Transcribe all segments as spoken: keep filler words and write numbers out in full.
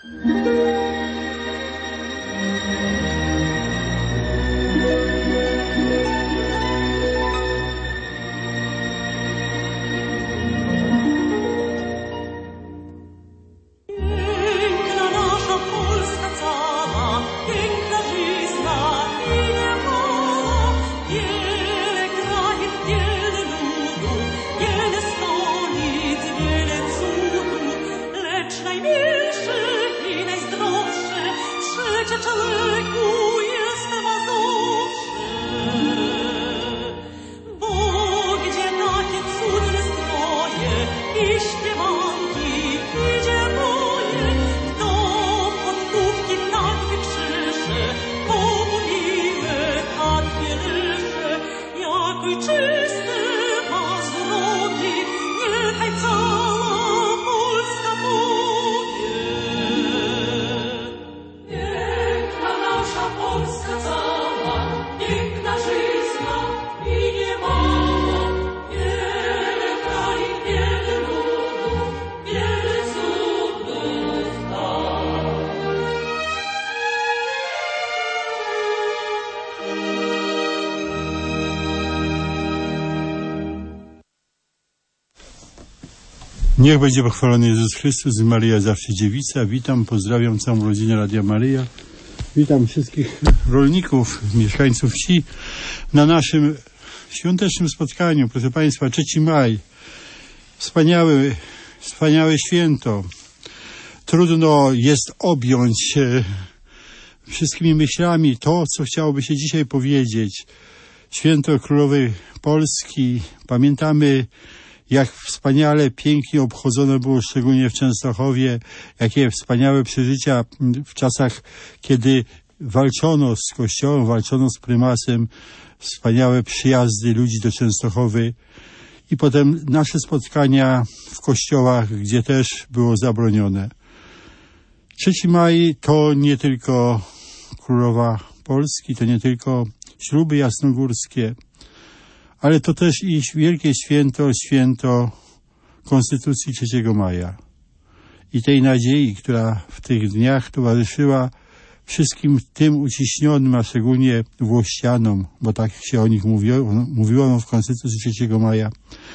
Niech będzie pochwalony Jezus Chrystus i Maryja zawsze dziewica. Witam, pozdrawiam całą rodzinę Radia Maryja. Witam wszystkich rolników, mieszkańców wsi na naszym świątecznym spotkaniu. Proszę Państwa, trzeci maj. Wspaniały, wspaniałe święto. Trudno jest objąć wszystkimi myślami to, co chciałoby się dzisiaj powiedzieć. Święto Królowej Polski. Pamiętamy, jak wspaniale, pięknie obchodzone było szczególnie w Częstochowie, jakie wspaniałe przeżycia w czasach, kiedy walczono z Kościołem, walczono z prymasem, wspaniałe przyjazdy ludzi do Częstochowy i potem nasze spotkania w kościołach, gdzie też było zabronione. trzeci maj to nie tylko Królowa Polski, to nie tylko śluby jasnogórskie, ale to też i wielkie święto, święto Konstytucji trzeciego maja. I tej nadziei, która w tych dniach towarzyszyła wszystkim tym uciśnionym, a szczególnie włościanom, bo tak się o nich mówiło, mówiło w Konstytucji trzeciego maja,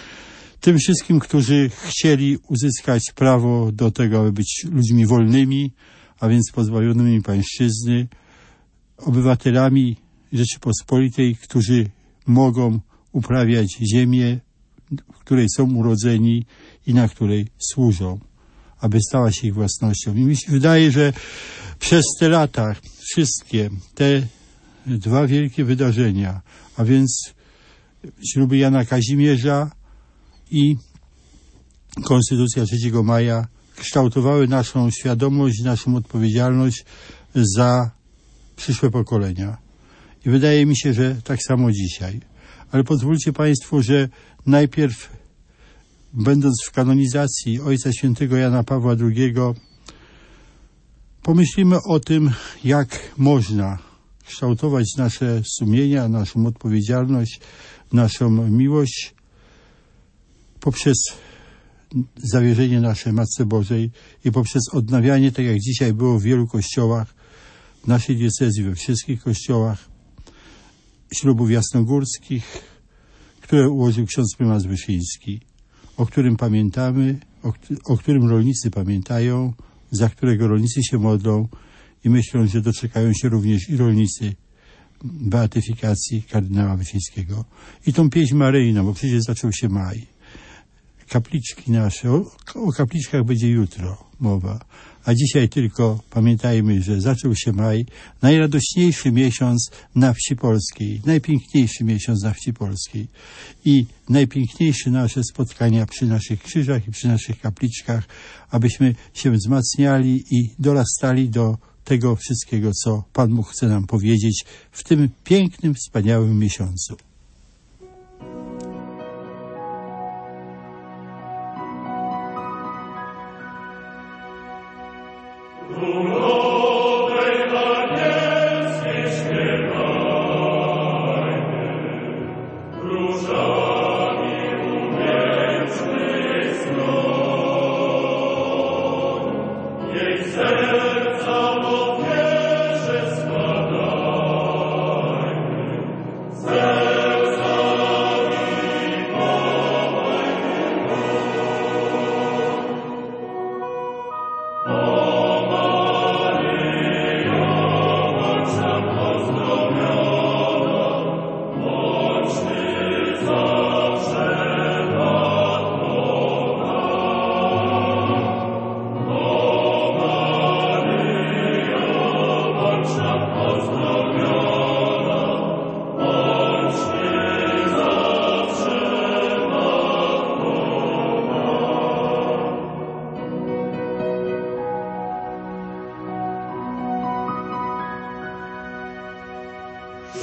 tym wszystkim, którzy chcieli uzyskać prawo do tego, aby być ludźmi wolnymi, a więc pozbawionymi pańszczyzny, obywatelami Rzeczypospolitej, którzy mogą uprawiać ziemię, w której są urodzeni i na której służą, aby stała się ich własnością. I mi się wydaje, że przez te lata wszystkie te dwa wielkie wydarzenia, a więc śluby Jana Kazimierza i Konstytucja trzeciego maja, kształtowały naszą świadomość, naszą odpowiedzialność za przyszłe pokolenia. I wydaje mi się, że tak samo dzisiaj. Ale pozwólcie Państwo, że najpierw, będąc w kanonizacji Ojca Świętego Jana Pawła drugiego, pomyślimy o tym, jak można kształtować nasze sumienia, naszą odpowiedzialność, naszą miłość poprzez zawierzenie nasze Matce Bożej i poprzez odnawianie, tak jak dzisiaj było w wielu kościołach, w naszej diecezji, we wszystkich kościołach, ślubów jasnogórskich, które ułożył ksiądz prymas Wyszyński, o którym pamiętamy, o, o którym rolnicy pamiętają, za którego rolnicy się modlą i myślą, że doczekają się również i rolnicy beatyfikacji kardynała Wyszyńskiego. I tą pieśń maryjną, bo przecież zaczął się maj. Kapliczki nasze, o, o kapliczkach będzie jutro mowa, a dzisiaj tylko pamiętajmy, że zaczął się maj, najradośniejszy miesiąc na wsi polskiej, najpiękniejszy miesiąc na wsi polskiej i najpiękniejsze nasze spotkania przy naszych krzyżach i przy naszych kapliczkach, abyśmy się wzmacniali i dorastali do tego wszystkiego, co Pan Bóg chce nam powiedzieć w tym pięknym, wspaniałym miesiącu. Say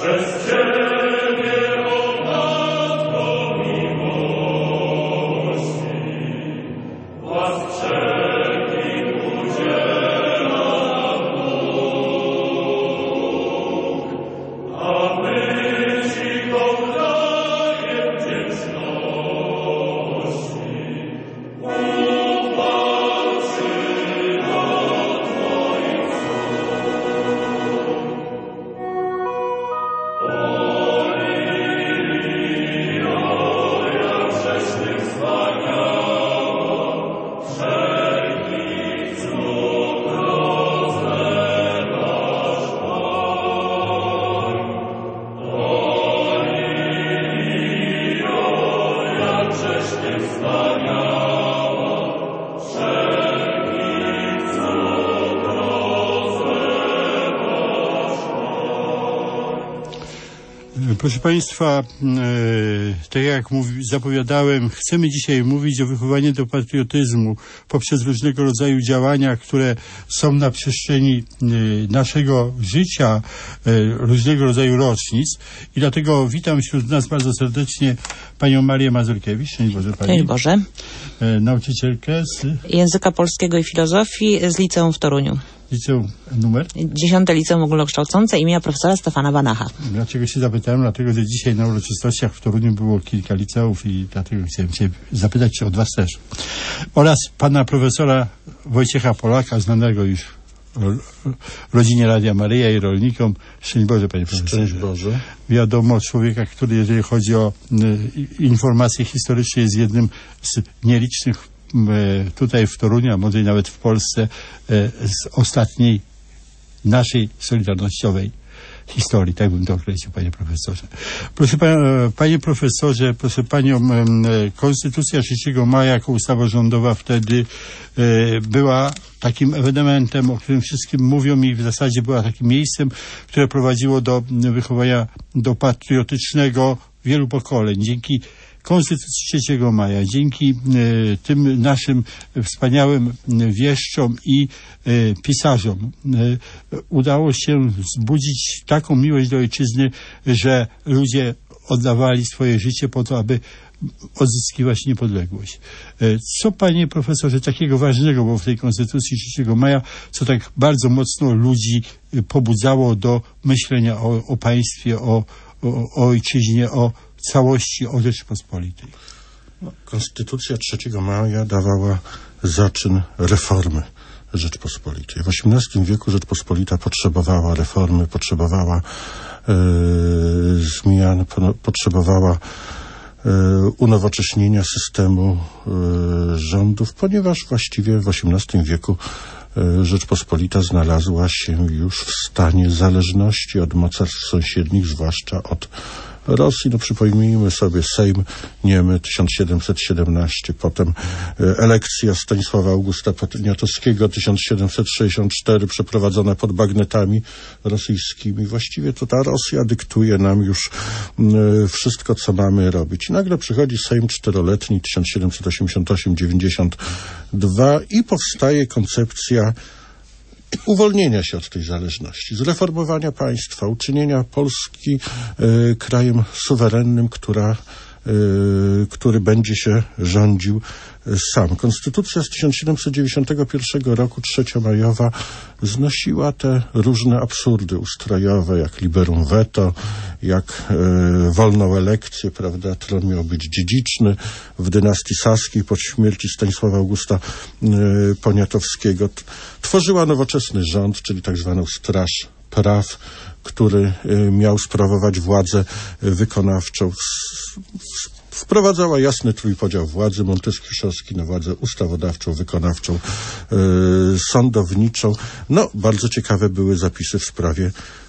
Proszę Państwa, e, tak jak mówi, zapowiadałem, chcemy dzisiaj mówić o wychowaniu do patriotyzmu poprzez różnego rodzaju działania, które są na przestrzeni e, naszego życia, e, różnego rodzaju rocznic. I dlatego witam wśród nas bardzo serdecznie panią Marię Mazurkiewicz. Szczęść Boże Pani. Szczęść Boże. E, nauczycielkę z Języka polskiego i filozofii z liceum w Toruniu. liceum numer? Dziesiąte Liceum Ogólnokształcące imienia profesora Stefana Banacha. Dlaczego się zapytałem? Dlatego, że dzisiaj na uroczystościach w Toruniu było kilka liceów i dlatego chciałem się zapytać, czy od was też. Oraz pana profesora Wojciecha Polaka, znanego już rodzinie Radia Maryja i rolnikom. Szczęść Boże, panie profesorze. Szczęść Boże. Wiadomo, człowieka, który, jeżeli chodzi o y, informacje historyczne, jest jednym z nielicznych y, tutaj w Toruniu, a może i nawet w Polsce, y, z ostatniej naszej solidarnościowej historii, tak bym to określił, panie profesorze. Proszę pa, panie profesorze, proszę panią, Konstytucja trzeciego maja jako ustawa rządowa wtedy e, była takim ewenementem, o którym wszystkim mówią i w zasadzie była takim miejscem, które prowadziło do wychowania do patriotycznego wielu pokoleń. Dzięki Konstytucji trzeciego maja, dzięki e, tym naszym wspaniałym wieszczom i e, pisarzom e, udało się wzbudzić taką miłość do ojczyzny, że ludzie oddawali swoje życie po to, aby odzyskiwać niepodległość. E, co, panie profesorze, takiego ważnego było w tej Konstytucji trzeciego maja, co tak bardzo mocno ludzi pobudzało do myślenia o, o państwie, o, o, o ojczyźnie, o całości, o Rzeczypospolitej? No, Konstytucja trzeciego maja dawała zaczyn reformy Rzeczpospolitej. W osiemnastym wieku Rzeczpospolita potrzebowała reformy, potrzebowała e, zmian, po, potrzebowała e, unowocześnienia systemu e, rządów, ponieważ właściwie w osiemnastym wieku e, Rzeczpospolita znalazła się już w stanie zależności od mocarstw sąsiednich, zwłaszcza od Rosji. No przypomnijmy sobie Sejm Niemy tysiąc siedemset siedemnaście, potem e, elekcja Stanisława Augusta Poniatowskiego tysiąc siedemset sześćdziesiąt cztery przeprowadzona pod bagnetami rosyjskimi. Właściwie to ta Rosja dyktuje nam już e, wszystko, co mamy robić. I nagle przychodzi Sejm czteroletni tysiąc siedemset osiemdziesiąt osiem dziewięćdziesiąt dwa i powstaje koncepcja uwolnienia się od tej zależności, zreformowania państwa, uczynienia Polski e, krajem suwerennym, która, e, który będzie się rządził sam. Konstytucja z tysiąc siedemset dziewięćdziesiątego pierwszego roku, trzeciomajowa, znosiła te różne absurdy ustrojowe, jak liberum veto, jak e, wolną elekcję, prawda, tron miał być dziedziczny. W dynastii saskiej po śmierci Stanisława Augusta e, Poniatowskiego t- tworzyła nowoczesny rząd, czyli tak zwaną Straż Praw, który e, miał sprawować władzę wykonawczą. W, w, Wprowadzała jasny trójpodział władzy, monteskiuszowski na władzę ustawodawczą, wykonawczą, yy, sądowniczą. No, bardzo ciekawe były zapisy w sprawie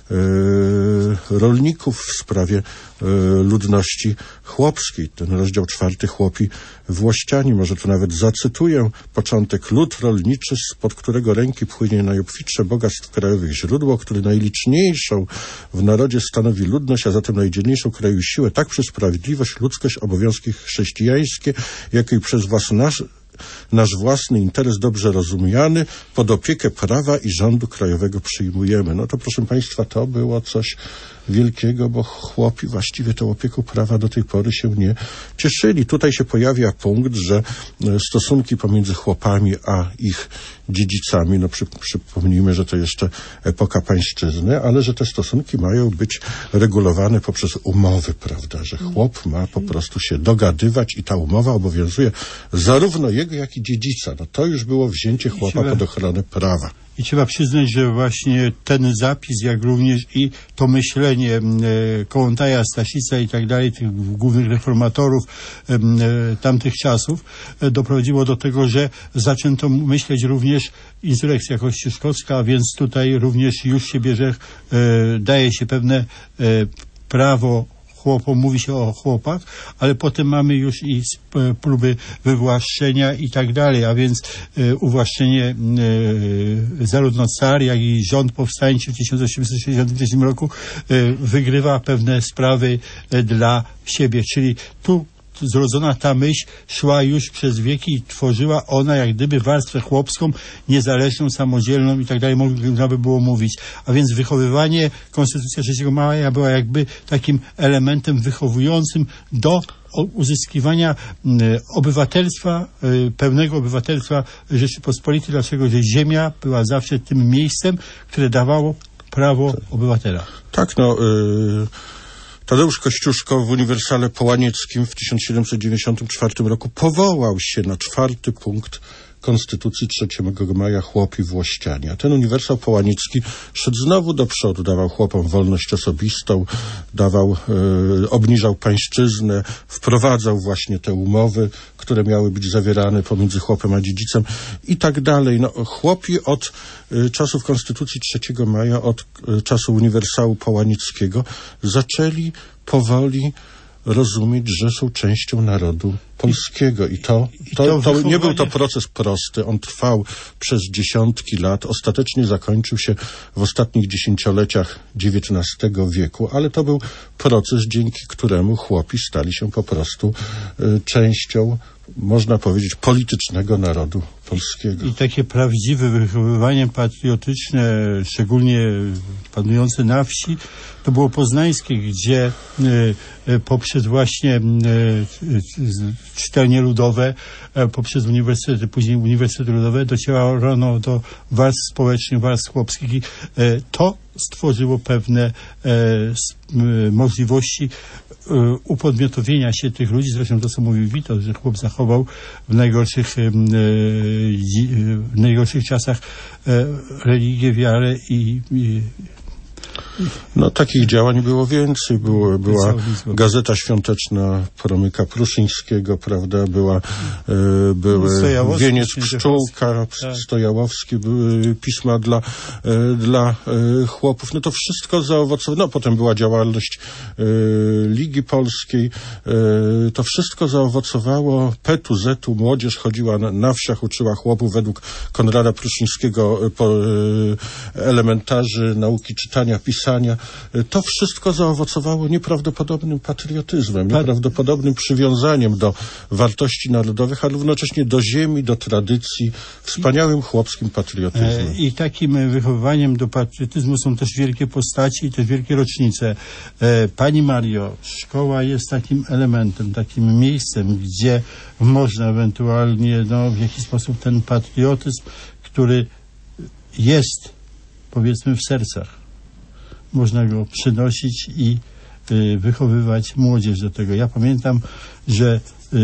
yy, rolników, w sprawie yy, ludności chłopskiej. Ten rozdział czwarty, chłopi włościani. Może tu nawet zacytuję początek. Lud rolniczy, spod którego ręki płynie najobfitsze bogactw krajowych źródło, który najliczniejszą w narodzie stanowi ludność, a zatem najdzielniejszą kraju siłę, tak przez sprawiedliwość, ludzkość, obowiązki chrześcijańskie, jak i przez was nasz, nasz własny interes dobrze rozumiany, pod opiekę prawa i rządu krajowego przyjmujemy. No to proszę państwa, to było coś wielkiego, bo chłopi właściwie tą opieką prawa do tej pory się nie cieszyli. Tutaj się pojawia punkt, że stosunki pomiędzy chłopami a ich dziedzicami, no przy, przypomnijmy, że to jeszcze epoka pańszczyzny, ale że te stosunki mają być regulowane poprzez umowy, prawda, że chłop ma po prostu się dogadywać i ta umowa obowiązuje zarówno jego, jak i dziedzica. No to już było wzięcie chłopa pod ochronę prawa. I trzeba przyznać, że właśnie ten zapis, jak również i to myślenie e, Kołłątaja, Staszica i tak dalej, tych głównych reformatorów e, e, tamtych czasów, e, doprowadziło do tego, że zaczęto myśleć również insurekcja kościuszkowska, a więc tutaj również już się bierze, e, daje się pewne e, prawo chłopom, mówi się o chłopach, ale potem mamy już i próby wywłaszczenia i tak dalej, a więc e, uwłaszczenie e, zarówno car, jak i rząd powstańczy w tysiąc osiemset sześćdziesiątym trzecim roku e, wygrywa pewne sprawy e, dla siebie, czyli tu zrodzona ta myśl szła już przez wieki i tworzyła ona jak gdyby warstwę chłopską, niezależną, samodzielną i tak dalej, można by było mówić. A więc wychowywanie, Konstytucja trzeciego maja była jakby takim elementem wychowującym do uzyskiwania obywatelstwa, pełnego obywatelstwa Rzeczypospolitej, dlaczego? Że ziemia była zawsze tym miejscem, które dawało prawo obywatela. Tak, no... Yy... Tadeusz Kościuszko w Uniwersale Połanieckim w tysiąc siedemset dziewięćdziesiątym czwartym roku powołał się na czwarty punkt Konstytucji trzeciego maja chłopi włościanie. A ten Uniwersał Połaniecki szedł znowu do przodu, dawał chłopom wolność osobistą, dawał, e, obniżał pańszczyznę, wprowadzał właśnie te umowy, które miały być zawierane pomiędzy chłopem a dziedzicem i tak dalej. No, chłopi od e, czasów Konstytucji trzeciego maja, od e, czasu Uniwersału Połanieckiego zaczęli powoli rozumieć, że są częścią narodu polskiego. I to, to, to nie był to proces prosty. On trwał przez dziesiątki lat. Ostatecznie zakończył się w ostatnich dziesięcioleciach dziewiętnastego wieku, ale to był proces, dzięki któremu chłopi stali się po prostu y, częścią, można powiedzieć, politycznego narodu polskiego. I takie prawdziwe wychowywanie patriotyczne, szczególnie panujące na wsi, to było poznańskie, gdzie y, y, poprzez właśnie y, y, czytelnie ludowe, y, poprzez uniwersytety, później uniwersytety ludowe docierano do warstw społecznych, warstw chłopskich i y, to stworzyło pewne y, y, możliwości y, upodmiotowienia się tych ludzi. Zresztą to, co mówił Witold, że chłop zachował w najgorszych, y, y, w najgorszych czasach y, religię, wiarę i, i No takich działań było więcej. Było, była Gazeta Świąteczna Promyka Pruszyńskiego, prawda, była, e, były Wieniec Pszczółka, tak. Stojałowski, były pisma dla, e, dla e, chłopów. No to wszystko zaowocowało. No potem była działalność e, Ligi Polskiej. E, to wszystko zaowocowało Petu, Zetu. Młodzież chodziła na, na wsiach, uczyła chłopów według Konrada Pruszyńskiego po, e, elementarzy nauki czytania, pisania. To wszystko zaowocowało nieprawdopodobnym patriotyzmem, nieprawdopodobnym przywiązaniem do wartości narodowych, ale równocześnie do ziemi, do tradycji, wspaniałym chłopskim patriotyzmem. I takim wychowywaniem do patriotyzmu są też wielkie postaci i też wielkie rocznice. Pani Mario, szkoła jest takim elementem, takim miejscem, gdzie można ewentualnie, no, w jakiś sposób ten patriotyzm, który jest, powiedzmy, w sercach, można go przynosić i y, wychowywać młodzież do tego. Ja pamiętam, że y,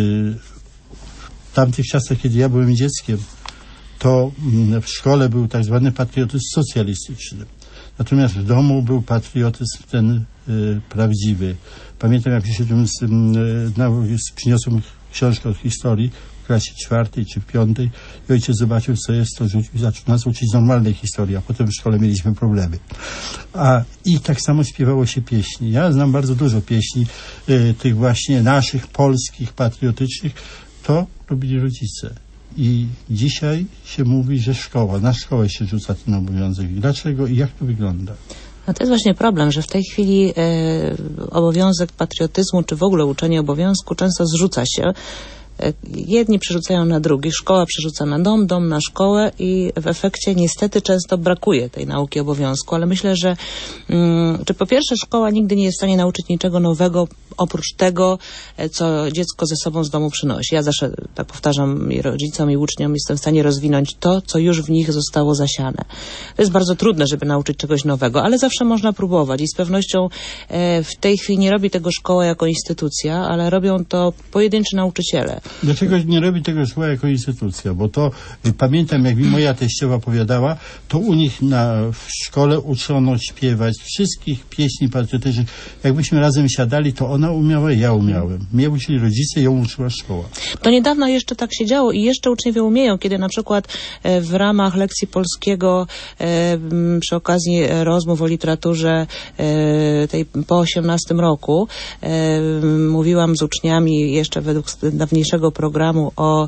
w tamtych czasach, kiedy ja byłem dzieckiem, to y, w szkole był tak zwany patriotyzm socjalistyczny. Natomiast w domu był patriotyzm ten y, prawdziwy. Pamiętam, jak przyszedłem z, y, na, z, przyniosłem książkę od historii w klasie czwartej czy piątej i ojciec zobaczył, co jest, to rzucił, zaczął nas uczyć normalnej historii, a potem w szkole mieliśmy problemy. A i tak samo śpiewało się pieśni. Ja znam bardzo dużo pieśni y, tych właśnie naszych, polskich, patriotycznych. To robili rodzice. I dzisiaj się mówi, że szkoła, na szkołę się rzuca ten obowiązek. Dlaczego i jak to wygląda? No to jest właśnie problem, że w tej chwili y, obowiązek patriotyzmu, czy w ogóle uczenie obowiązku często zrzuca się Jedni przerzucają na drugich, szkoła przerzuca na dom, dom na szkołę i w efekcie niestety często brakuje tej nauki obowiązku, ale myślę, że mm, czy po pierwsze szkoła nigdy nie jest w stanie nauczyć niczego nowego oprócz tego, co dziecko ze sobą z domu przynosi. Ja zawsze tak powtarzam i rodzicom i uczniom, jestem w stanie rozwinąć to, co już w nich zostało zasiane. To jest bardzo trudne, żeby nauczyć czegoś nowego, ale zawsze można próbować i z pewnością e, w tej chwili nie robi tego szkoła jako instytucja, ale robią to pojedynczy nauczyciele. Dlaczego nie robi tego szkoła jako instytucja? Bo to, pamiętam, jak mi moja teściowa opowiadała, to u nich na, w szkole uczono śpiewać wszystkich pieśni patriotycznych. Jakbyśmy razem siadali, to ona umiała, ja umiałem. Mnie uczyli rodzice, ją uczyła szkoła. To niedawno jeszcze tak się działo i jeszcze uczniowie umieją, kiedy na przykład e, w ramach lekcji polskiego e, przy okazji rozmów o literaturze e, tej po osiemnastym roku e, mówiłam z uczniami jeszcze według dawniejszego programu o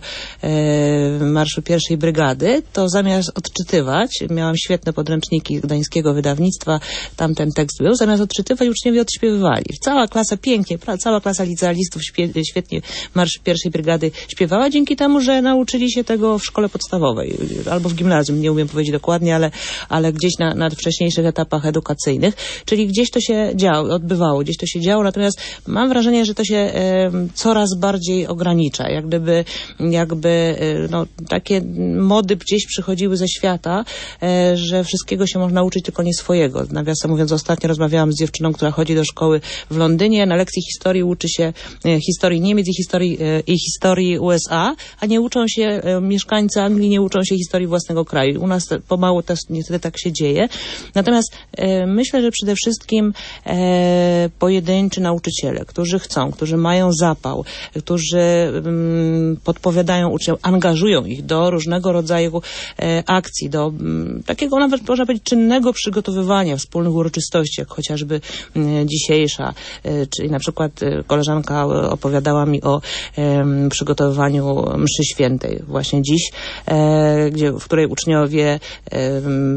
e, Marszu Pierwszej Brygady, to zamiast odczytywać, miałam świetne podręczniki gdańskiego wydawnictwa, tam ten tekst był, zamiast odczytywać uczniowie odśpiewywali. Cała klasa pięknie, cała klasa licealistów świetnie Marsz Pierwszej Brygady śpiewała dzięki temu, że nauczyli się tego w szkole podstawowej albo w gimnazjum, nie umiem powiedzieć dokładnie, ale, ale gdzieś na, na wcześniejszych etapach edukacyjnych, czyli gdzieś to się działo, odbywało, gdzieś to się działo, natomiast mam wrażenie, że to się e, coraz bardziej ogranicza, jak gdyby, jakby e, no, takie mody gdzieś przychodziły ze świata, e, że wszystkiego się można uczyć, tylko nie swojego. Nawiasem mówiąc, ostatnio rozmawiałam z dziewczyną, która chodzi do szkoły w Londynie, na lekcji historii uczy się e, historii Niemiec i historii, e, i historii U S A, a nie uczą się, e, mieszkańcy Anglii nie uczą się historii własnego kraju. U nas te, pomału też niestety tak się dzieje. Natomiast e, myślę, że przede wszystkim e, pojedynczy nauczyciele, którzy chcą, którzy mają zapał, którzy mm, podpowiadają uczniom, angażują ich do różnego rodzaju e, akcji, do m, takiego nawet można powiedzieć czynnego przygotowywania wspólnych uroczystości, jak chociażby m, dzisiejsza, e, czyli na przykład e, koleżanka opowiadała mi o e, przygotowywaniu mszy świętej właśnie dziś, e, gdzie, w której uczniowie e,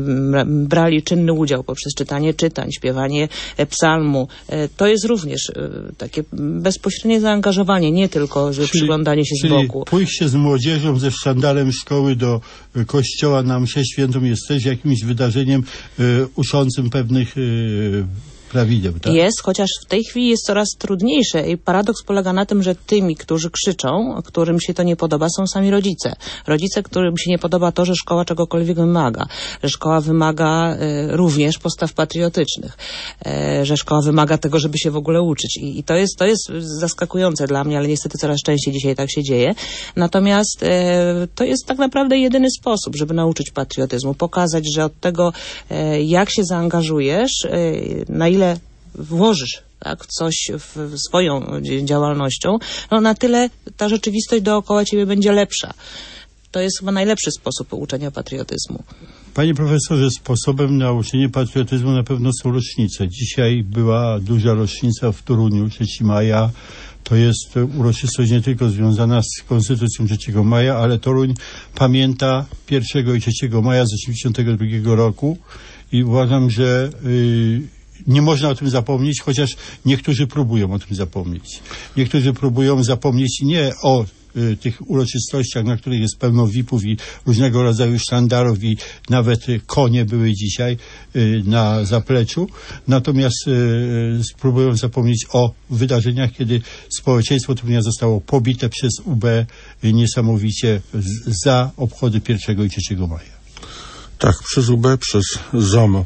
brali czynny udział poprzez czytanie czytań, śpiewanie e, psalmu. E, to jest również e, takie bezpośrednie zaangażowanie, nie tylko że czyli, przyglądanie się czyli z boku. Pójście z młodzieżą, ze sztandalem szkoły do y, kościoła na mszę świętą jest też jakimś wydarzeniem y, uczącym pewnych y, prawideł, tak? Jest, chociaż w tej chwili jest coraz trudniejsze i paradoks polega na tym, że tymi, którzy krzyczą, którym się to nie podoba, są sami rodzice. Rodzice, którym się nie podoba to, że szkoła czegokolwiek wymaga, że szkoła wymaga e, również postaw patriotycznych, e, że szkoła wymaga tego, żeby się w ogóle uczyć. I, i to jest, to jest zaskakujące dla mnie, ale niestety coraz częściej dzisiaj tak się dzieje. Natomiast e, to jest tak naprawdę jedyny sposób, żeby nauczyć patriotyzmu, pokazać, że od tego, e, jak się zaangażujesz, e, na ile włożysz tak, w coś w, w swoją działalnością, no na tyle ta rzeczywistość dookoła ciebie będzie lepsza. To jest chyba najlepszy sposób uczenia patriotyzmu. Panie profesorze, sposobem na uczenie patriotyzmu na pewno są rocznice. Dzisiaj była duża rocznica w Toruniu, trzeciego maja. To jest uroczystość nie tylko związana z Konstytucją trzeciego maja, ale Toruń pamięta pierwszego i trzeciego maja z osiemdziesiątego drugiego roku i uważam, że yy, nie można o tym zapomnieć, chociaż niektórzy próbują o tym zapomnieć. Niektórzy próbują zapomnieć nie o y, tych uroczystościach, na których jest pełno V I P-ów i różnego rodzaju sztandarów i nawet y, konie były dzisiaj y, na zapleczu. Natomiast y, spróbują zapomnieć o wydarzeniach, kiedy społeczeństwo Torunia zostało pobite przez U B y, niesamowicie z, za obchody pierwszego i trzeciego maja. Tak, przez U B, przez ZOMO.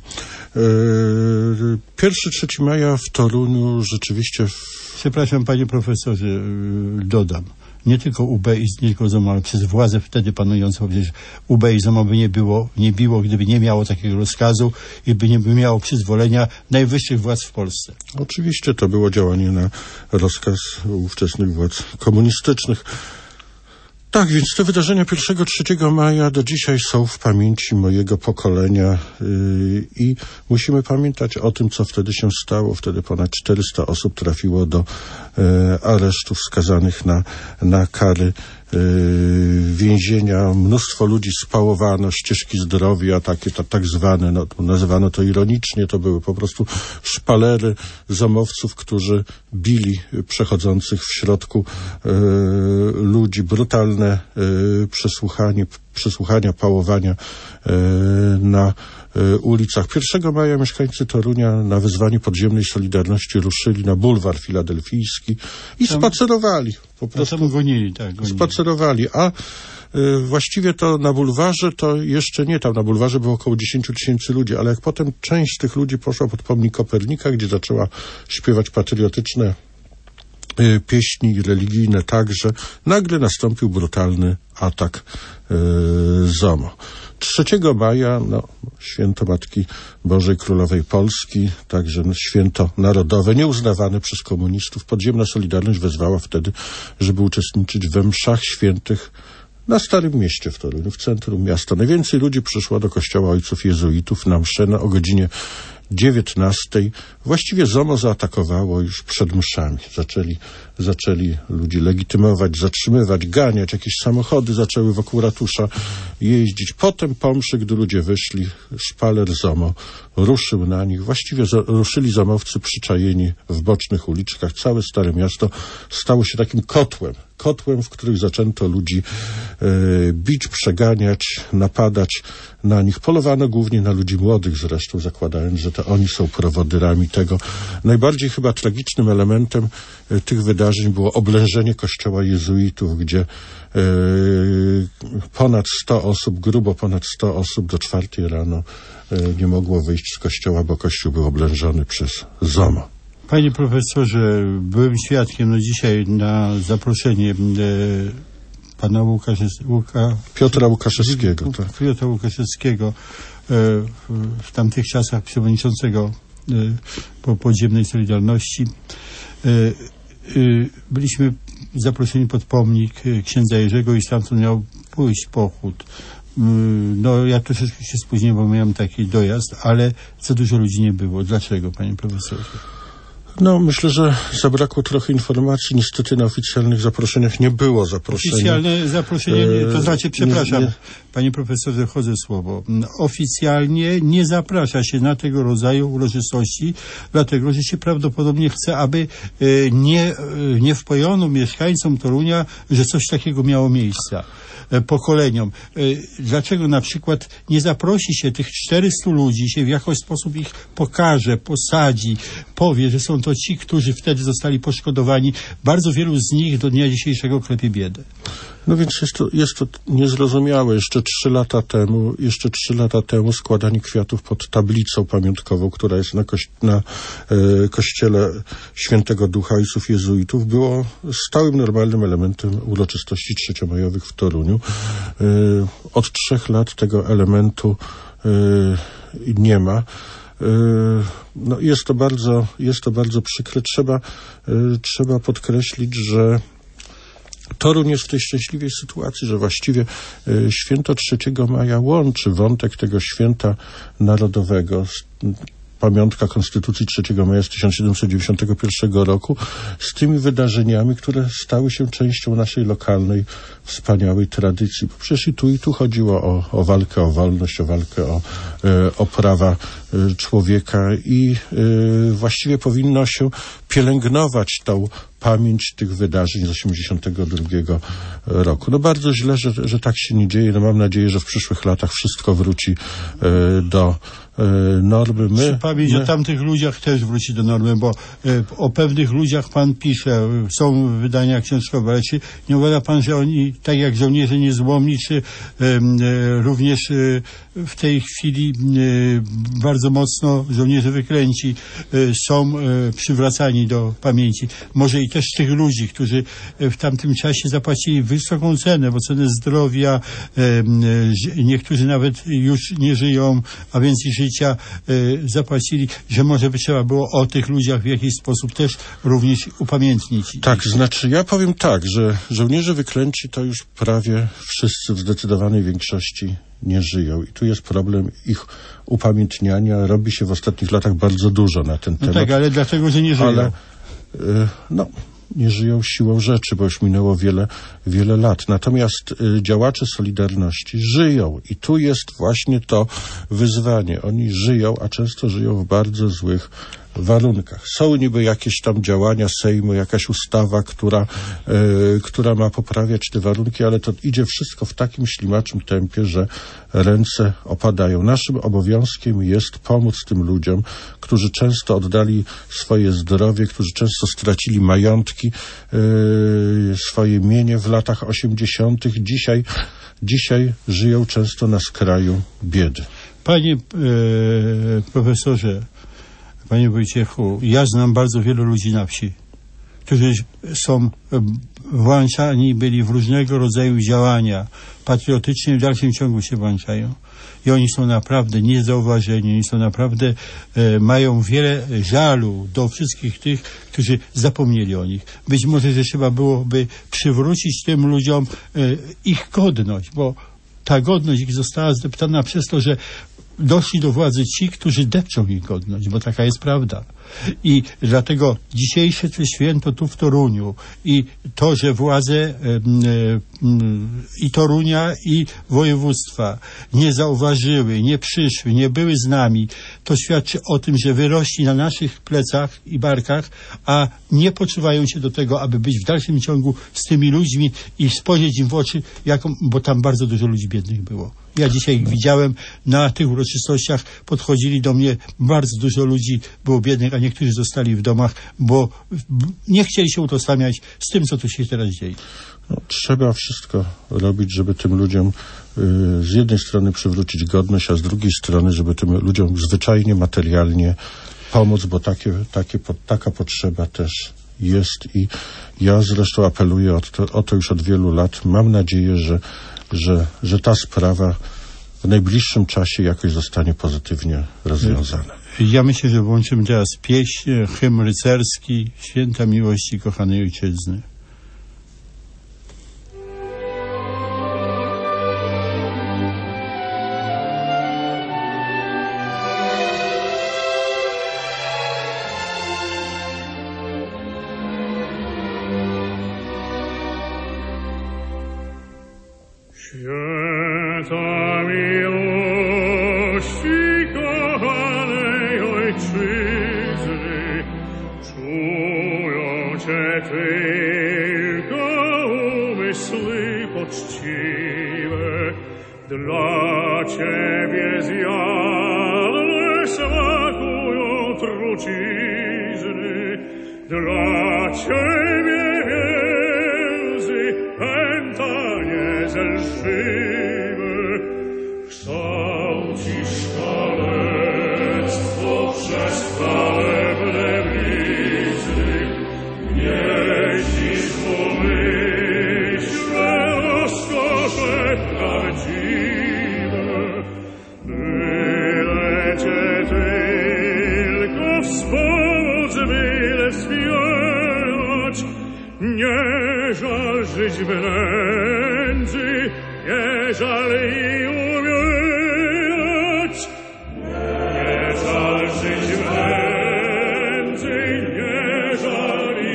Pierwszy trzeciego maja w Toruniu rzeczywiście... W... Przepraszam, panie profesorze, dodam. Nie tylko U B i nie tylko ZOMO, ale przez władze wtedy panującą, przecież U B i ZOMO by nie było, nie biło, gdyby nie miało takiego rozkazu i by nie by miało przyzwolenia najwyższych władz w Polsce. Oczywiście to było działanie na rozkaz ówczesnych władz komunistycznych. Tak, więc te wydarzenia pierwszego trzeciego maja do dzisiaj są w pamięci mojego pokolenia yy, i musimy pamiętać o tym, co wtedy się stało. Wtedy ponad czterysta osób trafiło do yy, aresztów skazanych na, na kary więzienia, mnóstwo ludzi spałowano, ścieżki zdrowia, takie ta, tak zwane, no, nazywano to ironicznie, to były po prostu szpalery zomowców, którzy bili przechodzących w środku e, ludzi, brutalne e, przesłuchanie, przesłuchania, pałowania e, na e, ulicach. pierwszego maja mieszkańcy Torunia na wezwanie podziemnej Solidarności ruszyli na bulwar filadelfijski i tam, spacerowali. Po prostu tam gonili, tak, gonili. Spacerowali, a y, właściwie to na bulwarze to jeszcze nie, tam na bulwarze było około dziesięć tysięcy ludzi, ale jak potem część z tych ludzi poszła pod pomnik Kopernika, gdzie zaczęła śpiewać patriotyczne y, pieśni religijne także, nagle nastąpił brutalny atak y, ZOMO. trzeciego maja, no, święto Matki Bożej Królowej Polski, także no, święto narodowe, nieuznawane przez komunistów. Podziemna Solidarność wezwała wtedy, żeby uczestniczyć we mszach świętych na Starym Mieście w Toruniu, w centrum miasta. Najwięcej ludzi przyszło do kościoła ojców jezuitów na mszę na, o godzinie dziewiętnastej. Właściwie ZOMO zaatakowało już przed mszami. Zaczęli, zaczęli ludzi legitymować, zatrzymywać, ganiać. Jakieś samochody zaczęły wokół ratusza jeździć. Potem po mszy, gdy ludzie wyszli, szpaler ZOMO ruszył na nich. Właściwie za, ruszyli zomowcy przyczajeni w bocznych uliczkach. Całe Stare Miasto stało się takim kotłem. Kotłem, w których zaczęto ludzi e, bić, przeganiać, napadać na nich. Polowano głównie na ludzi młodych zresztą, zakładając, że to oni są prowodyrami tego. Najbardziej chyba tragicznym elementem e, tych wydarzeń było oblężenie kościoła jezuitów, gdzie e, ponad sto osób, grubo ponad sto osób do czwartej rano e, nie mogło wyjść z kościoła, bo kościół był oblężony przez ZOMO. Panie profesorze, byłem świadkiem no dzisiaj na zaproszenie e, pana Łukasza, Łuka, Piotra Łukaszewskiego. Tak. Piotra Łukaszewskiego, e, w, w tamtych czasach przewodniczącego e, po podziemnej Solidarności. E, e, byliśmy zaproszeni pod pomnik księdza Jerzego i stamtąd miał pójść pochód. No, ja troszeczkę się spóźniłem, bo miałem taki dojazd, ale za dużo ludzi nie było. Dlaczego, panie profesorze? No, myślę, że zabrakło trochę informacji. Niestety na oficjalnych zaproszeniach nie było zaproszenia. Oficjalne zaproszenie, to znaczy, przepraszam, nie, nie. panie profesorze, wchodzę w słowo. Oficjalnie nie zaprasza się na tego rodzaju uroczystości, dlatego, że się prawdopodobnie chce, aby nie, nie wpojono mieszkańcom Torunia, że coś takiego miało miejsce. Pokoleniom. Dlaczego na przykład nie zaprosi się tych czterystu ludzi, się w jakiś sposób ich pokaże, posadzi, powie, że są to ci, którzy wtedy zostali poszkodowani. Bardzo wielu z nich do dnia dzisiejszego klepie biedę. No więc jest to, jest to niezrozumiałe. Jeszcze trzy lata temu, jeszcze trzy lata temu składanie kwiatów pod tablicą pamiątkową, która jest na, koś, na e, kościele Świętego Ducha Ojców Jezuitów, było stałym, normalnym elementem uroczystości trzeciomajowych w Toruniu. E, od trzech lat tego elementu e, nie ma. No, jest to bardzo, jest to bardzo przykre. Trzeba, trzeba podkreślić, że Toruń jest w tej szczęśliwej sytuacji, że właściwie święto trzeciego maja łączy wątek tego święta narodowego, pamiątka Konstytucji trzeciego maja z tysiąc siedemset dziewięćdziesiątego pierwszego roku, z tymi wydarzeniami, które stały się częścią naszej lokalnej, wspaniałej tradycji. Bo przecież i tu, i tu chodziło o, o walkę o wolność, o walkę o, e, o prawa e, człowieka i e, właściwie powinno się pielęgnować tą pamięć tych wydarzeń z osiemdziesiątego drugiego roku. No bardzo źle, że, że tak się nie dzieje. No mam nadzieję, że w przyszłych latach wszystko wróci e, do e, normy. My, pamięć my... o tamtych ludziach też wróci do normy, bo e, o pewnych ludziach pan pisze, są wydania książkowe, ale czy nie uważa pan, że oni, tak jak żołnierze niezłomni, czy e, e, również e, w tej chwili e, bardzo mocno żołnierze wyklęci e, są e, przywracani do pamięci. Może i też tych ludzi, którzy w tamtym czasie zapłacili wysoką cenę, bo cenę zdrowia, e, niektórzy nawet już nie żyją, a więc i życia e, zapłacili, że może by trzeba było o tych ludziach w jakiś sposób też również upamiętnić. Tak, znaczy ja powiem tak, że żołnierze wyklęci to już prawie wszyscy w zdecydowanej większości nie żyją. I tu jest problem ich upamiętniania. Robi się w ostatnich latach bardzo dużo na ten no temat. Tak, ale dlatego, że nie żyją. Ale, yy, no, nie żyją siłą rzeczy, bo już minęło wiele, wiele lat. Natomiast y, działacze Solidarności żyją i tu jest właśnie to wyzwanie. Oni żyją, a często żyją w bardzo złych warunkach. Są niby jakieś tam działania Sejmu, jakaś ustawa, która, y, która ma poprawiać te warunki, ale to idzie wszystko w takim ślimaczym tempie, że ręce opadają. Naszym obowiązkiem jest pomóc tym ludziom, którzy często oddali swoje zdrowie, którzy często stracili majątki, y, swoje mienie w latach osiemdziesiątych. Dzisiaj, dzisiaj żyją często na skraju biedy. Panie e, profesorze, panie Wojciechu, ja znam bardzo wielu ludzi na wsi, którzy są włączani, byli w różnego rodzaju działania patriotyczne, w dalszym ciągu się włączają. I oni są naprawdę niezauważeni, oni są naprawdę, e, mają wiele żalu do wszystkich tych, którzy zapomnieli o nich. Być może, że trzeba byłoby przywrócić tym ludziom e, ich godność, bo ta godność ich została zdeptana przez to, że doszli do władzy ci, którzy depczą ich godność, bo taka jest prawda. I dlatego dzisiejsze to święto tu w Toruniu i to, że władze e, e, i Torunia, i województwa nie zauważyły, nie przyszły, nie były z nami, to świadczy o tym, że wyrośli na naszych plecach i barkach, a nie poczuwają się do tego, aby być w dalszym ciągu z tymi ludźmi i spojrzeć im w oczy, jaką, bo tam bardzo dużo ludzi biednych było. Ja dzisiaj ich widziałem na tych uroczystościach, podchodzili do mnie, bardzo dużo ludzi było biednych, a niektórzy zostali w domach, bo nie chcieli się utożsamiać z tym, co tu się teraz dzieje. No, trzeba wszystko robić, żeby tym ludziom y, z jednej strony przywrócić godność, a z drugiej strony, żeby tym ludziom zwyczajnie, materialnie pomóc, bo takie, takie, po, taka potrzeba też jest i ja zresztą apeluję o to, o to już od wielu lat. Mam nadzieję, że Że, że ta sprawa w najbliższym czasie jakoś zostanie pozytywnie rozwiązana. Ja myślę, że włączymy teraz pieśń, hymn rycerski, Święta miłości kochanej ojczyzny. Święta miłości kochanej ojczyzny, czują cię tylko umysły poczciwe. Dla ciebie zjadle smakują trucizny, dla ciebie więzy pętanie zelżywe. Kształcisz kalectwo przez chwalebne blizny, gnieździsz w umyśle rozkosze prawdziwe. Byle cię tylko wspomóc, byle wspierać, nie żal żyć w nędzy, nie żal i umierać. Nie żal żyć w nędzy, nie żal i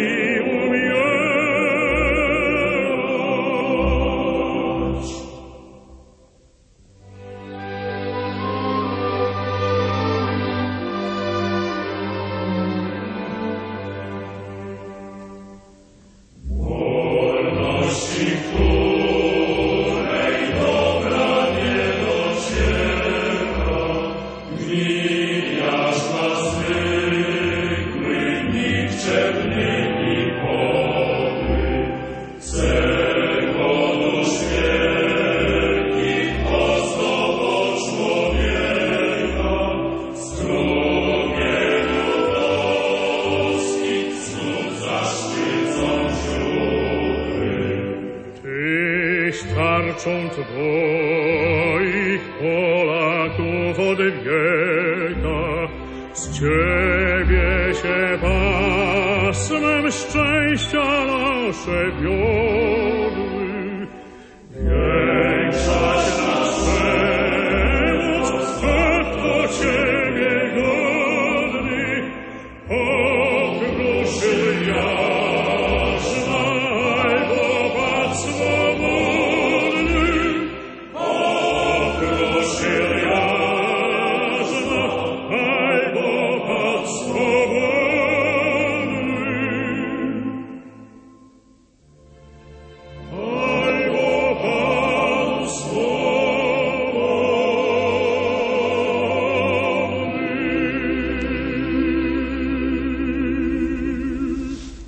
umierać. Wolności, której dobra nie dociera, gmin jasna zwykły, nikczemny i podły, serwo dusz wielkich ozdobo człowieka, strumieniu boskich znów zaszczycą źródły. Tyś tarczą twoich Polaków od wieka, z ciebie się pasmem szczęścia nasze wiodły. Większaś nasz przemoc, tak do ciebie godny, pokruszył ja.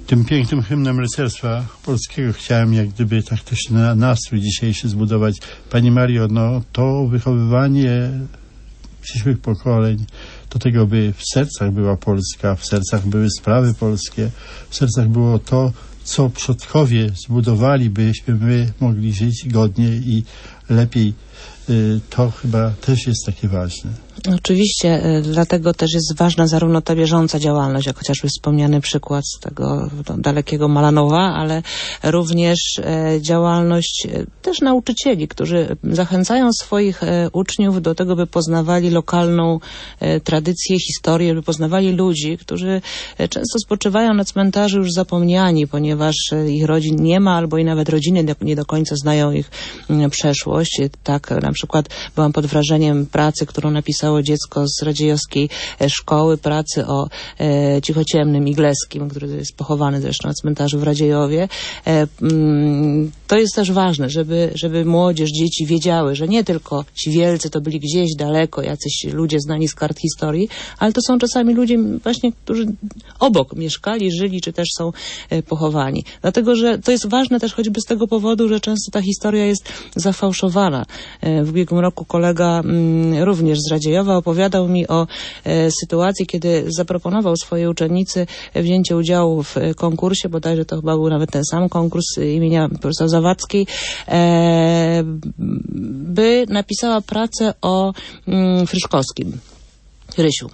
tym pięknym hymnem rycerstwa polskiego chciałem jak gdyby tak też na nastrój dzisiejszy zbudować. Pani Mario, no to wychowywanie przyszłych pokoleń do tego, by w sercach była Polska, w sercach były sprawy polskie, w sercach było to, co przodkowie zbudowali, byśmy my mogli żyć godnie i lepiej. To chyba też jest takie ważne. Oczywiście, dlatego też jest ważna zarówno ta bieżąca działalność, jak chociażby wspomniany przykład z tego dalekiego Malanowa, ale również działalność też nauczycieli, którzy zachęcają swoich uczniów do tego, by poznawali lokalną tradycję, historię, by poznawali ludzi, którzy często spoczywają na cmentarzu już zapomniani, ponieważ ich rodzin nie ma, albo i nawet rodziny nie do końca znają ich przeszłość. Tak na przykład byłam pod wrażeniem pracy, którą napisało dziecko z radziejowskiej szkoły, pracy o e, Cichociemnym Igleskim, który jest pochowany zresztą na cmentarzu w Radziejowie. E, mm, to jest też ważne, żeby, żeby młodzież, dzieci wiedziały, że nie tylko ci wielcy to byli gdzieś daleko, jacyś ludzie znani z kart historii, ale to są czasami ludzie właśnie, którzy obok mieszkali, żyli, czy też są e, pochowani. Dlatego, że to jest ważne też choćby z tego powodu, że często ta historia jest zafałszowana. E, w ubiegłym roku kolega mm, również z Radziejowa opowiadał mi o e, sytuacji, kiedy zaproponował swojej uczennicy wzięcie udziału w e, konkursie, bodajże to chyba był nawet ten sam konkurs imienia profesora Zawadzkiej, e, by napisała pracę o mm, Fryszkowskim, Rysiu,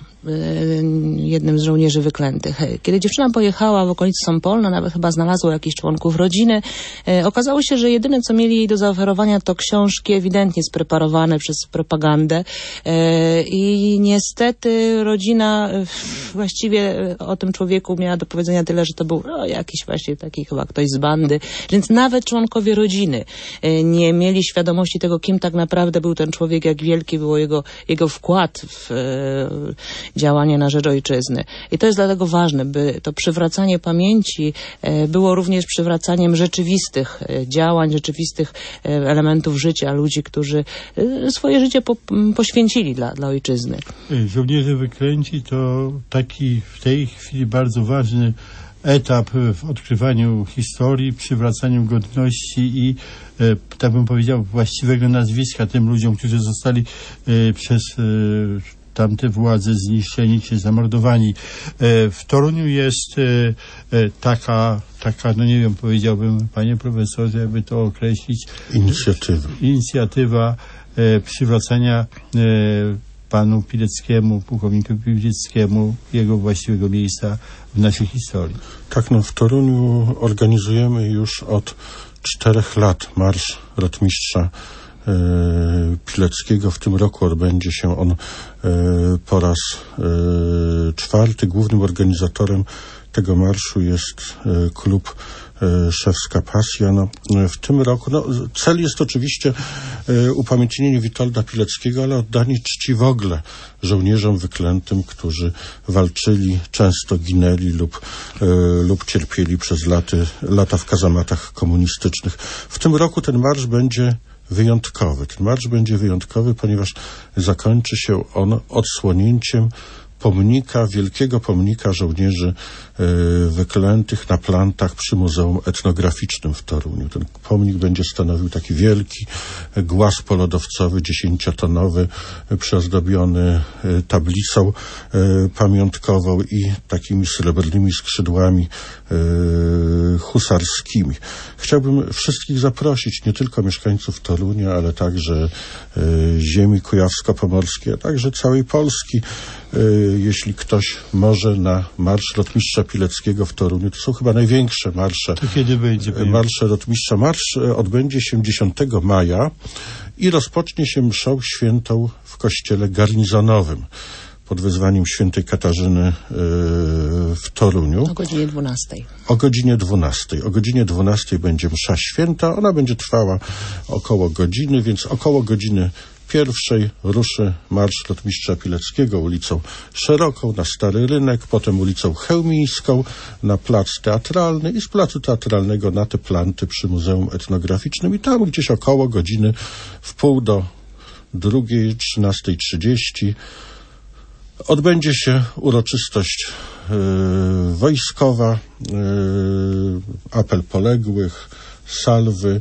jednym z żołnierzy wyklętych. Kiedy dziewczyna pojechała w okolicy Sąpolna, nawet chyba znalazła jakichś członków rodziny, e, okazało się, że jedyne, co mieli jej do zaoferowania, to książki ewidentnie spreparowane przez propagandę e, i niestety rodzina e, właściwie o tym człowieku miała do powiedzenia tyle, że to był no, jakiś właśnie taki chyba ktoś z bandy, więc nawet członkowie rodziny e, nie mieli świadomości tego, kim tak naprawdę był ten człowiek, jak wielki był jego, jego wkład w e, działanie na rzecz ojczyzny. I to jest dlatego ważne, by to przywracanie pamięci było również przywracaniem rzeczywistych działań, rzeczywistych elementów życia ludzi, którzy swoje życie po, poświęcili dla, dla ojczyzny. Żołnierze wyklęci to taki w tej chwili bardzo ważny etap w odkrywaniu historii, przywracaniu godności i, e, tak bym powiedział, właściwego nazwiska tym ludziom, którzy zostali e, przez e, tamte władze zniszczeni czy zamordowani. W Toruniu jest taka, taka, no nie wiem, powiedziałbym, panie profesorze, jakby to określić. Inicjatywa. Inicjatywa przywracania panu Pileckiemu, pułkownikowi Pileckiemu, jego właściwego miejsca w naszej historii. Tak, no w Toruniu organizujemy już od czterech lat marsz rotmistrza Pileckiego. W tym roku odbędzie się on po raz czwarty. Głównym organizatorem tego marszu jest klub Szewska Pasja. No, w tym roku no, cel jest oczywiście upamiętnienie Witolda Pileckiego, ale oddanie czci w ogóle żołnierzom wyklętym, którzy walczyli, często ginęli lub, lub cierpieli przez laty, lata w kazamatach komunistycznych. W tym roku ten marsz będzie wyjątkowy. Ten marsz będzie wyjątkowy, ponieważ zakończy się on odsłonięciem pomnika, wielkiego pomnika żołnierzy e, wyklętych na plantach przy Muzeum Etnograficznym w Toruniu. Ten pomnik będzie stanowił taki wielki głaz polodowcowy, dziesięciotonowy, przyozdobiony e, tablicą e, pamiątkową i takimi srebrnymi skrzydłami e, husarskimi. Chciałbym wszystkich zaprosić, nie tylko mieszkańców Torunia, ale także e, ziemi kujawsko-pomorskiej, a także całej Polski. E, jeśli ktoś może na marsz rotmistrza Pileckiego w Toruniu, to są chyba największe marsze. To kiedy będzie? Marsze rotmistrza. Marsz odbędzie się dziesiątego maja i rozpocznie się mszą świętą w kościele garnizonowym pod wezwaniem świętej Katarzyny yy, w Toruniu. O godzinie dwunastej. O godzinie dwunastej. O godzinie dwunastej będzie msza święta. Ona będzie trwała około godziny, więc około godziny pierwszej ruszy marsz rotmistrza Pileckiego ulicą Szeroką na Stary Rynek, potem ulicą Chełmińską na plac teatralny i z placu teatralnego na te planty przy Muzeum Etnograficznym i tam gdzieś około godziny w pół do drugiej, trzynastej trzydzieści Odbędzie się uroczystość y, wojskowa, y, apel poległych, salwy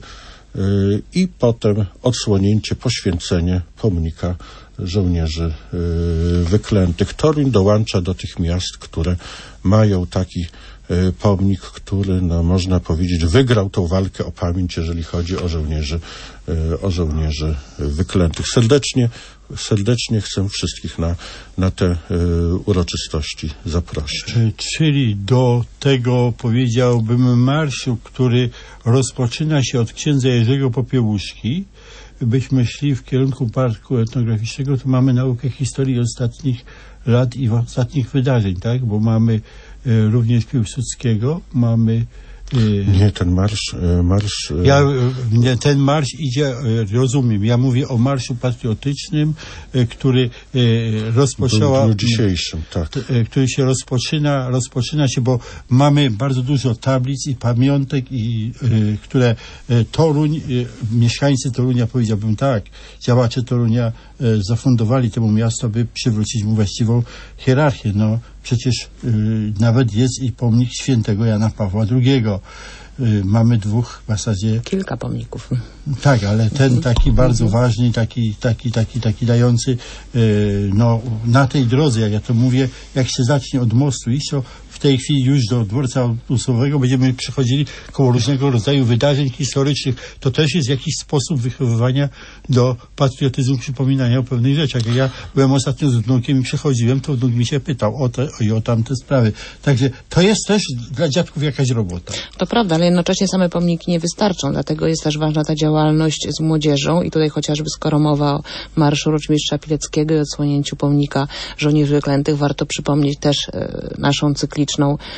y, i potem odsłonięcie, poświęcenie pomnika żołnierzy y, wyklętych. Toruń dołącza do tych miast, które mają taki y, pomnik, który, no, można powiedzieć, wygrał tą walkę o pamięć, jeżeli chodzi o żołnierzy, y, o żołnierzy wyklętych. Serdecznie, serdecznie chcę wszystkich na, na te y, uroczystości zaprosić. Czyli do tego, powiedziałbym, marszu, który rozpoczyna się od księdza Jerzego Popiełuszki, byśmy szli w kierunku Parku Etnograficznego, to mamy naukę historii ostatnich lat i ostatnich wydarzeń, tak? Bo mamy y, również Piłsudskiego, mamy... Y, nie, ten marsz... Y, marsz y, ja, y, ten marsz idzie, y, rozumiem, ja mówię o marszu patriotycznym, y, który y, rozpoczęła... W dniu dzisiejszym, tak. Y, który się rozpoczyna, rozpoczyna się, bo mamy bardzo dużo tablic i pamiątek, i, y, które y, Toruń, y, mieszkańcy Torunia, powiedziałbym tak, działacze Torunia y, zafundowali temu miastu, by przywrócić mu właściwą hierarchię. No, przecież y, nawet jest i pomnik świętego Jana Pawła drugiego. Y, mamy dwóch w zasadzie... Kilka pomników. Tak, ale ten taki bardzo ważny, taki, taki, taki, taki dający, y, no, na tej drodze, jak ja to mówię, jak się zacznie od mostu iść, to w tej chwili już do dworca autobusowego będziemy przechodzili koło różnego rodzaju wydarzeń historycznych. To też jest jakiś sposób wychowywania do patriotyzmu, przypominania o pewnych rzeczach. Jak ja byłem ostatnio z wnukiem i przechodziłem, to wnuk mi się pytał o te i o tamte sprawy. Także to jest też dla dziadków jakaś robota. To prawda, ale jednocześnie same pomniki nie wystarczą, dlatego jest też ważna ta działalność z młodzieżą i tutaj chociażby skoro mowa o marszu Rotmistrza Pileckiego i odsłonięciu pomnika żołnierzy wyklętych, warto przypomnieć też e, naszą cykliczną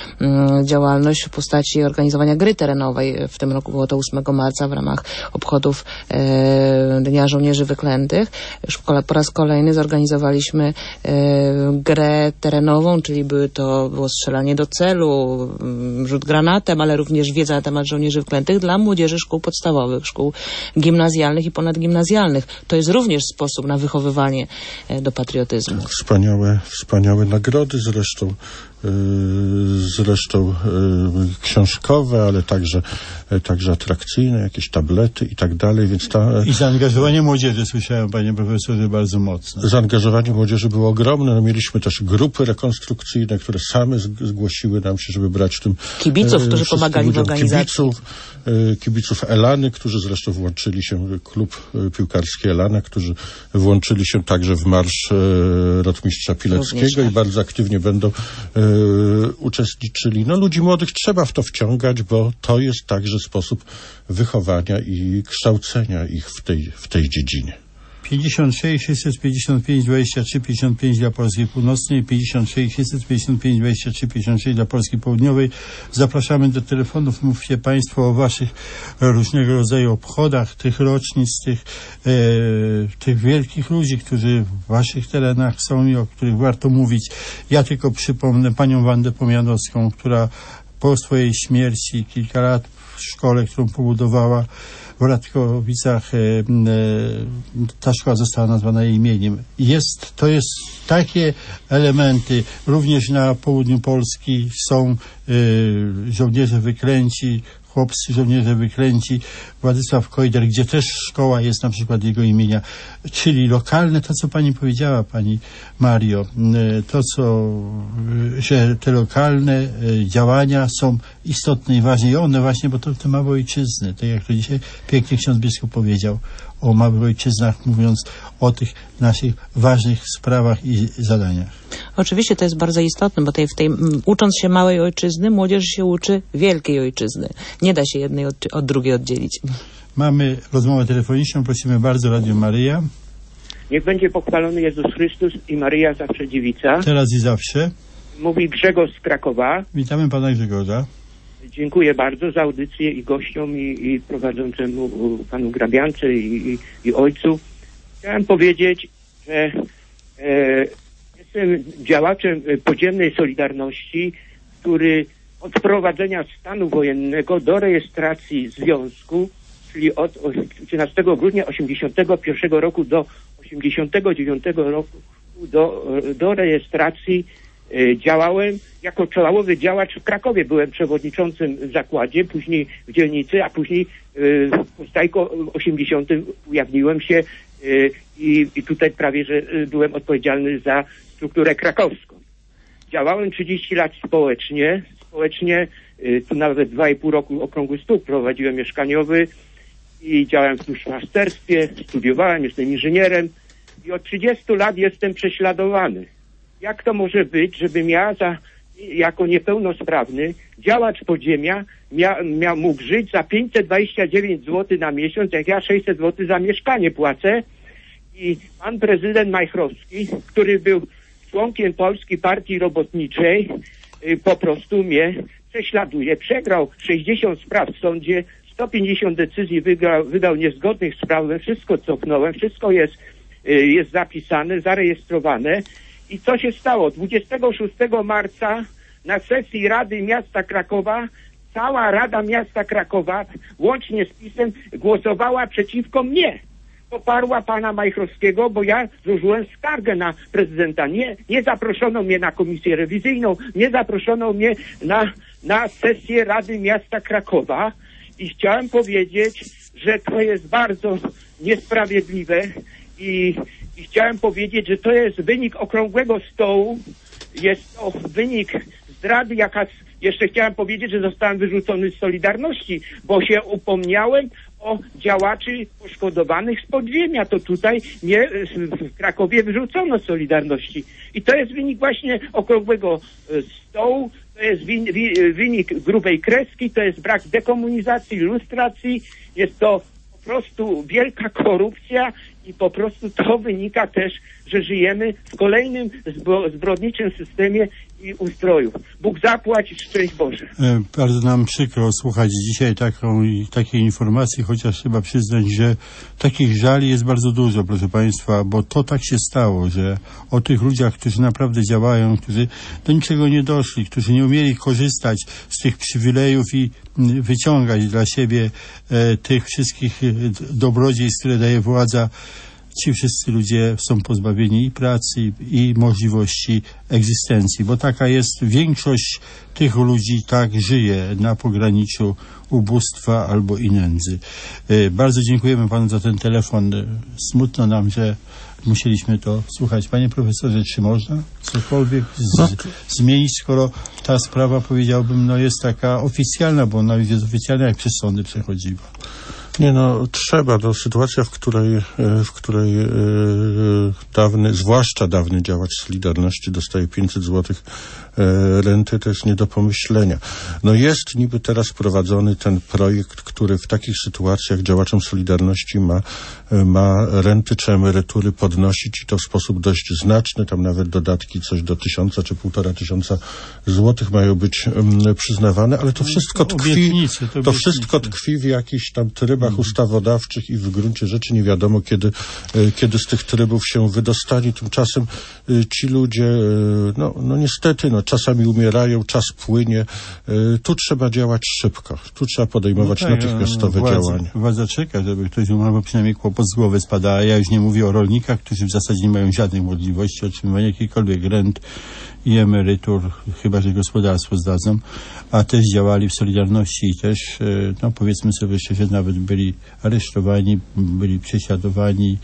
e, działalność w postaci organizowania gry terenowej. W tym roku było to ósmego marca w ramach obchodów e, Dnia Żołnierzy Wyklętych. Już po raz kolejny zorganizowaliśmy e, grę terenową, czyli były to, było strzelanie do celu, rzut granatem, ale również wiedza na temat żołnierzy wyklętych dla młodzieży szkół podstawowych, szkół gimnazjalnych i ponadgimnazjalnych. To jest również sposób na wychowywanie e, do patriotyzmu. Wspaniałe, wspaniałe nagrody, zresztą zresztą książkowe, ale także, także atrakcyjne, jakieś tablety i tak dalej, więc ta... I zaangażowanie młodzieży, słyszałem, panie profesorze, bardzo mocne. Zaangażowanie młodzieży było ogromne. No, mieliśmy też grupy rekonstrukcyjne, które same zgłosiły nam się, żeby brać w tym... Kibiców, którzy pomagali w organizacji. Kibiców, kibiców Elany, którzy zresztą włączyli się, klub piłkarski Elana, którzy włączyli się także w marsz Rotmistrza Pileckiego również, i bardzo aktywnie będą uczestniczyli. No, ludzi młodych trzeba w to wciągać, bo to jest także sposób wychowania i kształcenia ich w tej, w tej dziedzinie. pięćdziesiąt sześć sześćset pięćdziesiąt pięć dwadzieścia trzy pięćdziesiąt pięć dla Polski Północnej, pięćdziesiąt sześć sześćset pięćdziesiąt pięć dwadzieścia trzy pięćdziesiąt sześć dla Polski Południowej. Zapraszamy do telefonów, mówcie Państwo o Waszych różnego rodzaju obchodach, tych rocznic, tych, e, tych wielkich ludzi, którzy w Waszych terenach są i o których warto mówić. Ja tylko przypomnę panią Wandę Pomianowską, która po swojej śmierci kilka lat w szkole, którą pobudowała w Radkowicach, e, e, ta szkoła została nazwana jej imieniem. Jest, to jest takie elementy. Również na południu Polski są e, żołnierze wyklęci, chłopcy żołnierze wyklęci, Władysław Kojder, gdzie też szkoła jest na przykład jego imienia. Czyli lokalne, to co pani powiedziała, pani Mario, to co, że te lokalne działania są istotne i ważne. I one właśnie, bo to te małe ojczyzny, tak jak to dzisiaj pięknie ksiądz biskup powiedział o małych ojczyznach, mówiąc o tych naszych ważnych sprawach i zadaniach. Oczywiście to jest bardzo istotne, bo tej, w tej, ucząc się małej ojczyzny, młodzież się uczy wielkiej ojczyzny. Nie da się jednej od, od drugiej oddzielić. Mamy rozmowę telefoniczną, prosimy bardzo, Radio Maryja. Niech będzie pochwalony Jezus Chrystus i Maryja zawsze dziewica. Teraz i zawsze. Mówi Grzegorz z Krakowa. Witamy pana Grzegorza. Dziękuję bardzo za audycję i gościom, i, i prowadzącemu panu Grabiance i, i, i ojcu. Chciałem powiedzieć, że e, jestem działaczem podziemnej Solidarności, który od wprowadzenia stanu wojennego do rejestracji związku, czyli od trzynastego grudnia osiemdziesiątego pierwszego roku do osiemdziesiątego dziewiątego roku do, do rejestracji y, działałem jako czołowy działacz w Krakowie. Byłem przewodniczącym w zakładzie, później w dzielnicy, a później y, w Stajko w osiemdziesiątym ujawniłem się y, i, i tutaj prawie, że y, byłem odpowiedzialny za strukturę krakowską. Działałem trzydzieści lat społecznie, społecznie, y, tu nawet dwa i pół roku okrągły stół prowadziłem mieszkaniowy i działałem w duszpasterstwie, studiowałem, jestem inżynierem i od trzydziestu lat jestem prześladowany. Jak to może być, żebym ja za, jako niepełnosprawny działacz podziemia mia, mia, mógł żyć za pięćset dwadzieścia dziewięć złotych na miesiąc, jak ja sześćset złotych za mieszkanie płacę i pan prezydent Majchrowski, który był członkiem Polskiej Partii Robotniczej, y, po prostu mnie prześladuje. Przegrał sześćdziesiąt spraw w sądzie, sto pięćdziesiąt decyzji wygrał, wydał niezgodnych z prawem, wszystko cofnąłem, wszystko jest, y, jest zapisane, zarejestrowane. I co się stało? dwudziestego szóstego marca na sesji Rady Miasta Krakowa cała Rada Miasta Krakowa, łącznie z PiS-em, głosowała przeciwko mnie. Poparła pana Majchrowskiego, bo ja złożyłem skargę na prezydenta. Nie, nie zaproszono mnie na komisję rewizyjną, nie zaproszono mnie na, na sesję Rady Miasta Krakowa i chciałem powiedzieć, że to jest bardzo niesprawiedliwe i, i chciałem powiedzieć, że to jest wynik okrągłego stołu, jest to wynik zdrady, jaka... Jeszcze chciałem powiedzieć, że zostałem wyrzucony z Solidarności, bo się upomniałem o działaczy poszkodowanych z podziemia. To tutaj mnie w Krakowie wyrzucono z Solidarności. I to jest wynik właśnie okrągłego stołu, to jest win, win, wynik grubej kreski, to jest brak dekomunizacji, lustracji, jest to po prostu wielka korupcja i po prostu to wynika też, że żyjemy w kolejnym zbro, zbrodniczym systemie i ustroju. Bóg zapłać i szczęść Boże. E, bardzo nam przykro słuchać dzisiaj taką, takiej informacji, chociaż trzeba przyznać, że takich żali jest bardzo dużo, proszę Państwa, bo to tak się stało, że o tych ludziach, którzy naprawdę działają, którzy do niczego nie doszli, którzy nie umieli korzystać z tych przywilejów i wyciągać dla siebie e, tych wszystkich dobrodziejstw, które daje władza, ci wszyscy ludzie są pozbawieni i pracy, i możliwości egzystencji, bo taka jest większość tych ludzi, tak żyje na pograniczu ubóstwa albo i nędzy. Bardzo dziękujemy panu za ten telefon. Smutno nam, że musieliśmy to słuchać. Panie profesorze, czy można cokolwiek z, no. zmienić, skoro ta sprawa, powiedziałbym, no jest taka oficjalna, bo ona jest oficjalna, jak przez sądy przechodziła. Nie no, trzeba. To sytuacja, w której, w której e, dawny, zwłaszcza dawny działacz Solidarności dostaje pięćset złotych e, renty, to jest nie do pomyślenia. No jest niby teraz prowadzony ten projekt, który w takich sytuacjach działaczom Solidarności ma, ma renty czy emerytury podnosić i to w sposób dość znaczny. Tam nawet dodatki coś do tysiąca czy półtora tysiąca złotych mają być um, przyznawane, ale to wszystko tkwi, to, to wszystko tkwi w jakichś tam trybach ustawodawczych i w gruncie rzeczy nie wiadomo, kiedy, kiedy z tych trybów się wydostali. Tymczasem ci ludzie, no, no niestety, no, czasami umierają, czas płynie. Tu trzeba działać szybko. Tu trzeba podejmować no tak, natychmiastowe władza, działania. Władza czeka, żeby ktoś umarł, bo przynajmniej kłopot z głowy spada. A ja już nie mówię o rolnikach, którzy w zasadzie nie mają żadnych możliwości otrzymywania jakichkolwiek rent i emerytur, chyba że gospodarstwo zdadzą, a też działali w Solidarności i też, no powiedzmy sobie szczerze, nawet byli aresztowani, byli prześladowani.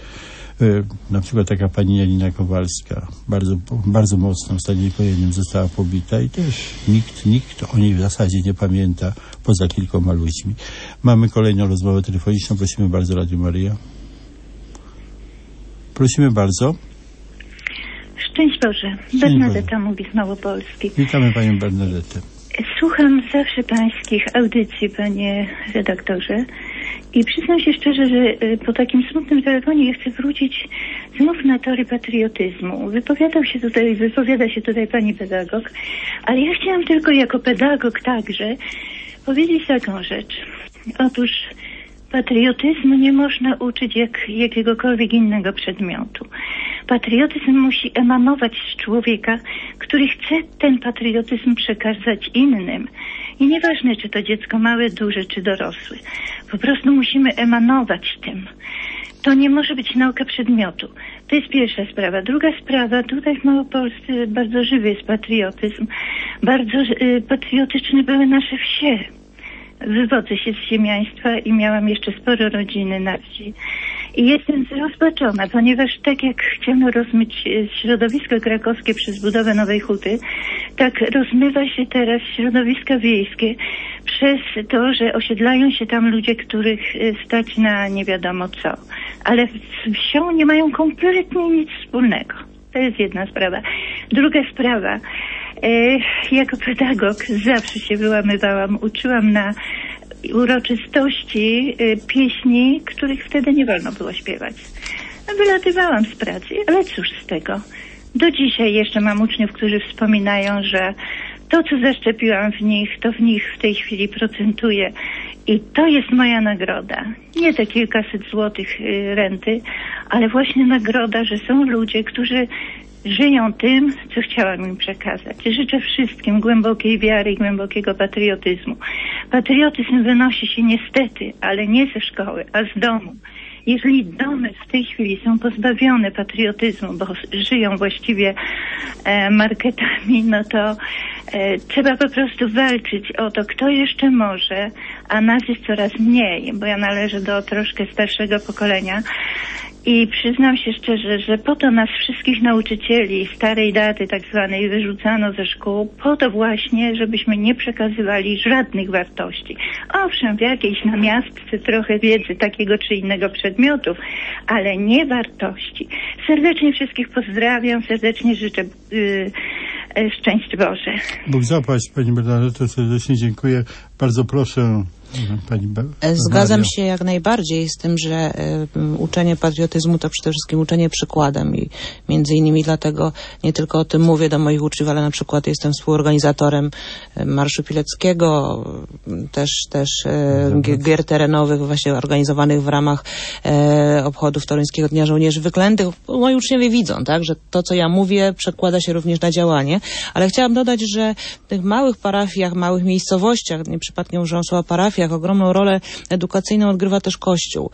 Na przykład taka pani Janina Kowalska, bardzo, bardzo mocno w stanie wojennym została pobita i też nikt, nikt o niej w zasadzie nie pamięta, poza kilkoma ludźmi. Mamy kolejną rozmowę telefoniczną, prosimy bardzo, Radio Maryja. Prosimy bardzo. Szczęść Boże. Szczęść Bernadetta Boże. mówi z Małopolski. Witamy panią Bernadetę. Słucham zawsze pańskich audycji, panie redaktorze, i przyznam się szczerze, że po takim smutnym telefonie chcę wrócić znów na tory patriotyzmu. Wypowiadał się tutaj, wypowiada się tutaj pani pedagog, ale ja chciałam tylko jako pedagog także powiedzieć taką rzecz. Otóż patriotyzmu nie można uczyć jak jakiegokolwiek innego przedmiotu. Patriotyzm musi emanować z człowieka, który chce ten patriotyzm przekazać innym. I nieważne, czy to dziecko małe, duże, czy dorosłe. Po prostu musimy emanować tym. To nie może być nauka przedmiotu. To jest pierwsza sprawa. Druga sprawa, tutaj w Małopolsce bardzo żywy jest patriotyzm. Bardzo y, patriotyczne były nasze wsie. Wywodzę się z ziemiaństwa i miałam jeszcze sporo rodziny na wsi. I jestem zrozpaczona, ponieważ tak jak chciano rozmyć środowisko krakowskie przez budowę Nowej Huty, tak rozmywa się teraz środowiska wiejskie przez to, że osiedlają się tam ludzie, których stać na nie wiadomo co. Ale z wsią nie mają kompletnie nic wspólnego. To jest jedna sprawa. Druga sprawa. E, jako pedagog zawsze się wyłamywałam, uczyłam na uroczystości e, pieśni, których wtedy nie wolno było śpiewać. Wylatywałam z pracy, ale cóż z tego. Do dzisiaj jeszcze mam uczniów, którzy wspominają, że to, co zaszczepiłam w nich, to w nich w tej chwili procentuje. I to jest moja nagroda. Nie te kilkaset złotych y, renty, ale właśnie nagroda, że są ludzie, którzy żyją tym, co chciałam im przekazać. Życzę wszystkim głębokiej wiary i głębokiego patriotyzmu. Patriotyzm wynosi się niestety, ale nie ze szkoły, a z domu. Jeżeli domy w tej chwili są pozbawione patriotyzmu, bo żyją właściwie e, marketami, no to e, trzeba po prostu walczyć o to, kto jeszcze może, a nas jest coraz mniej, bo ja należę do troszkę starszego pokolenia. I przyznam się szczerze, że po to nas wszystkich nauczycieli starej daty tak zwanej wyrzucano ze szkół, po to właśnie, żebyśmy nie przekazywali żadnych wartości. Owszem, w jakiejś namiastce trochę wiedzy takiego czy innego przedmiotu, ale nie wartości. Serdecznie wszystkich pozdrawiam, serdecznie życzę yy, yy, szczęść Boże. Bóg zapłać, Pani Bernadetto, serdecznie dziękuję. Bardzo proszę. Pani Be- Zgadzam się jak najbardziej z tym, że y, uczenie patriotyzmu to przede wszystkim uczenie przykładem i między innymi dlatego nie tylko o tym mówię do moich uczniów, ale na przykład jestem współorganizatorem y, Marszu Pileckiego, y, też, też y, g- gier terenowych właśnie organizowanych w ramach y, obchodów Toruńskiego Dnia Żołnierzy Wyklętych. Moi uczniowie widzą, tak, że to, co ja mówię, przekłada się również na działanie, ale chciałam dodać, że w tych małych parafiach, małych miejscowościach, nie przypadkiem użyłam słowa parafia, jak ogromną rolę edukacyjną odgrywa też Kościół.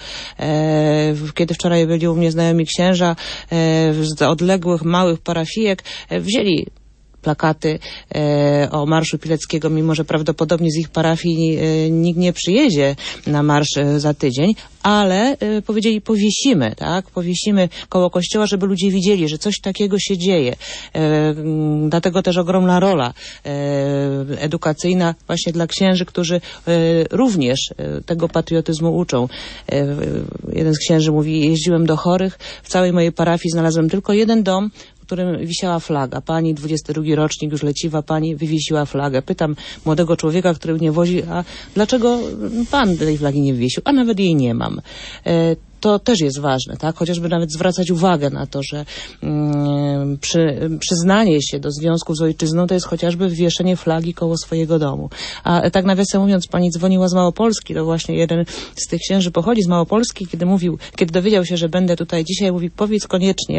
E, kiedy wczoraj byli u mnie znajomi księża e, z odległych, małych parafijek, e, wzięli plakaty e, o Marszu Pileckiego, mimo że prawdopodobnie z ich parafii e, nikt nie przyjedzie na marsz e, za tydzień, ale e, powiedzieli, powiesimy, tak? Powiesimy koło kościoła, żeby ludzie widzieli, że coś takiego się dzieje. E, m, dlatego też ogromna rola e, edukacyjna właśnie dla księży, którzy e, również e, tego patriotyzmu uczą. E, jeden z księży mówi, jeździłem do chorych, w całej mojej parafii znalazłem tylko jeden dom, w którym wisiała flaga. Pani, dwudziesty drugi rocznik, już leciwa, pani wywiesiła flagę. Pytam młodego człowieka, który mnie wozi, a dlaczego pan tej flagi nie wywiesił? A nawet jej nie mam. E, to też jest ważne, tak? Chociażby nawet zwracać uwagę na to, że mm, przy, przyznanie się do związku z ojczyzną to jest chociażby wywieszenie flagi koło swojego domu. A tak nawiasem mówiąc, pani dzwoniła z Małopolski, to właśnie jeden z tych księży pochodzi z Małopolski, kiedy mówił, kiedy dowiedział się, że będę tutaj dzisiaj, mówi, powiedz koniecznie,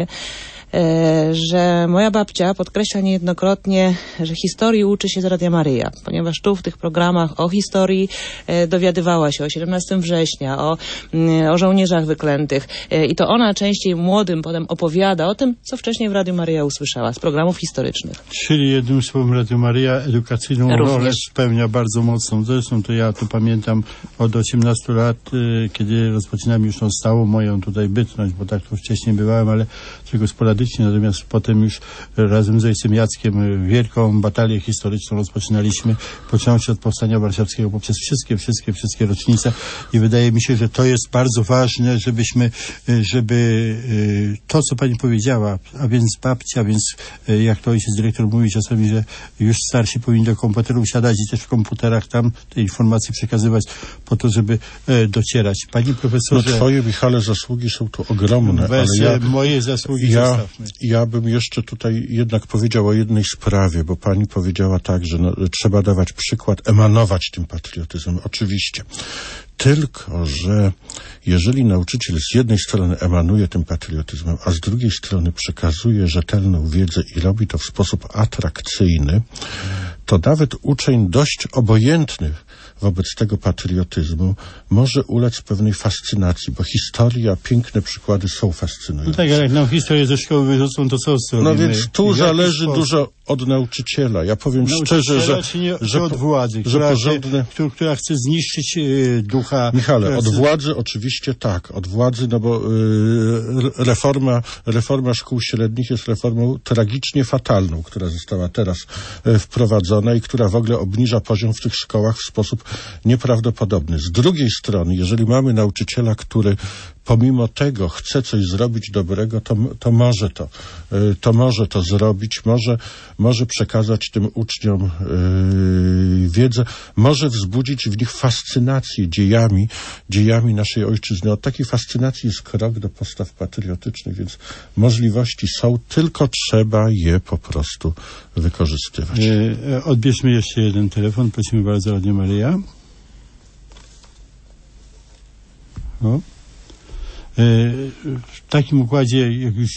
E, że moja babcia podkreśla niejednokrotnie, że historii uczy się z Radia Maryja, ponieważ tu w tych programach o historii e, dowiadywała się o siedemnastego września, o, m, o żołnierzach wyklętych e, i to ona częściej młodym potem opowiada o tym, co wcześniej w Radiu Maryja usłyszała z programów historycznych. Czyli jednym słowem Radio Maryja edukacyjną Również. rolę spełnia bardzo mocną. Zresztą to ja tu pamiętam od osiemnastu lat, y, kiedy rozpoczynam już tą stałą moją tutaj bytność, bo tak tu wcześniej byłem, ale tylko sporadycznie. Natomiast potem już razem z ojcem Jackiem wielką batalię historyczną rozpoczynaliśmy, począwszy od Powstania Warszawskiego poprzez wszystkie, wszystkie, wszystkie rocznice i wydaje mi się, że to jest bardzo ważne, żebyśmy, żeby to, co pani powiedziała, a więc babcia, więc jak to ojciec dyrektor mówi czasami, że już starsi powinni do komputerów siadać i też w komputerach tam te informacje przekazywać po to, żeby docierać. Panie profesorze... No twoje, Michale, zasługi są tu ogromne, Weź, ale ja... moje zasługi ja, zostawmy. Ja bym jeszcze tutaj jednak powiedział o jednej sprawie, bo pani powiedziała tak, że no, trzeba dawać przykład, emanować tym patriotyzmem. Oczywiście. Tylko że jeżeli nauczyciel z jednej strony emanuje tym patriotyzmem, a z drugiej strony przekazuje rzetelną wiedzę i robi to w sposób atrakcyjny, to nawet uczeń dość obojętny wobec tego patriotyzmu może ulec pewnej fascynacji, bo historia, piękne przykłady są fascynujące. No tak, ale jak nam historię ze szkoły wyrzucą, to co zrobimy? No więc tu zależy sposób? dużo od nauczyciela. Ja powiem szczerze, że... Czy nie, że od władzy, że która, porządne... która, która chce zniszczyć y, ducha... Michale, od chce... władzy oczywiście tak, od władzy, no bo y, reforma, reforma szkół średnich jest reformą tragicznie fatalną, która została teraz y, wprowadzona i która w ogóle obniża poziom w tych szkołach w sposób nieprawdopodobny. Z drugiej strony, jeżeli mamy nauczyciela, który pomimo tego chce coś zrobić dobrego, to, to może to, to może to zrobić, może, może przekazać tym uczniom yy, wiedzę, może wzbudzić w nich fascynację dziejami, dziejami naszej ojczyzny. Od takiej fascynacji jest krok do postaw patriotycznych, więc możliwości są, tylko trzeba je po prostu wykorzystywać. Yy, odbierzmy jeszcze jeden telefon, prosimy bardzo, Radio Maryja. O. W takim układzie, jak już,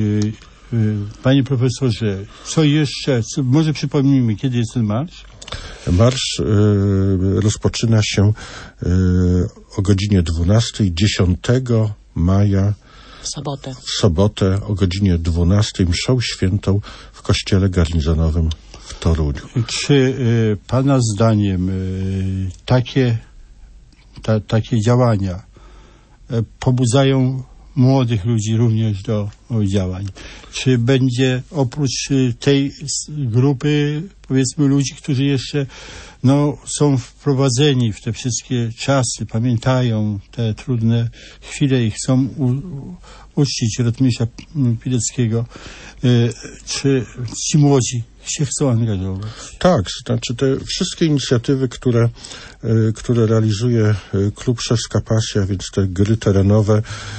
panie profesorze, co jeszcze, co, może przypomnijmy, kiedy jest ten marsz? Marsz y, rozpoczyna się y, o godzinie dwunastej, dziesiątego maja. W sobotę. W sobotę o godzinie dwunastej mszą świętą w kościele garnizonowym w Toruniu. Czy y, pana zdaniem y, takie, ta, takie działania pobudzają młodych ludzi również do działań? Czy będzie oprócz tej grupy, powiedzmy, ludzi, którzy jeszcze no, są wprowadzeni w te wszystkie czasy, pamiętają te trudne chwile i chcą u, u, uczcić rotmistrza Pileckiego, y, czy ci młodzi się chcą angażować? Tak, znaczy te wszystkie inicjatywy, które, y, które realizuje y, Klub Szewska Pasja, więc te gry terenowe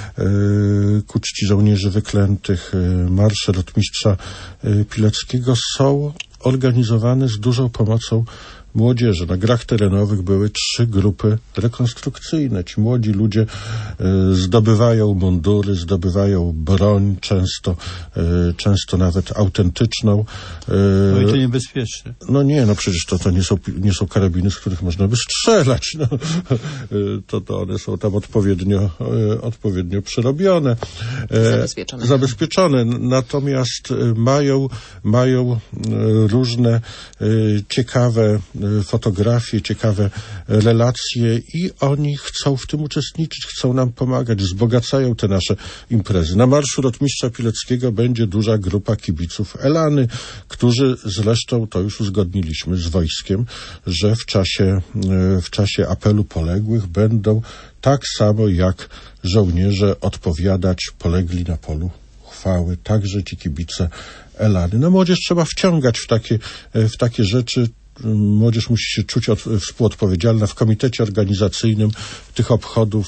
y, ku czci żołnierzy wyklętych, y, marsze rotmistrza y, Pileckiego są organizowane z dużą pomocą młodzieży. Na grach terenowych były trzy grupy rekonstrukcyjne. Ci młodzi ludzie y, zdobywają mundury, zdobywają broń, często, y, często nawet autentyczną. Y, no i to niebezpieczne. No nie, no przecież to, to nie są, nie są karabiny, z których można by strzelać. No. Y, to, to one są tam odpowiednio, y, odpowiednio przerobione. Y, zabezpieczone. Zabezpieczone. Natomiast y, mają, mają y, różne y, ciekawe fotografie, ciekawe relacje i oni chcą w tym uczestniczyć, chcą nam pomagać, wzbogacają te nasze imprezy. Na marszu rotmistrza Pileckiego będzie duża grupa kibiców Elany, którzy zresztą, to już uzgodniliśmy z wojskiem, że w czasie, w czasie apelu poległych będą tak samo jak żołnierze odpowiadać polegli na polu chwały, także ci kibice Elany. No młodzież trzeba wciągać w takie, w takie rzeczy. Młodzież musi się czuć od, współodpowiedzialna w komitecie organizacyjnym tych obchodów.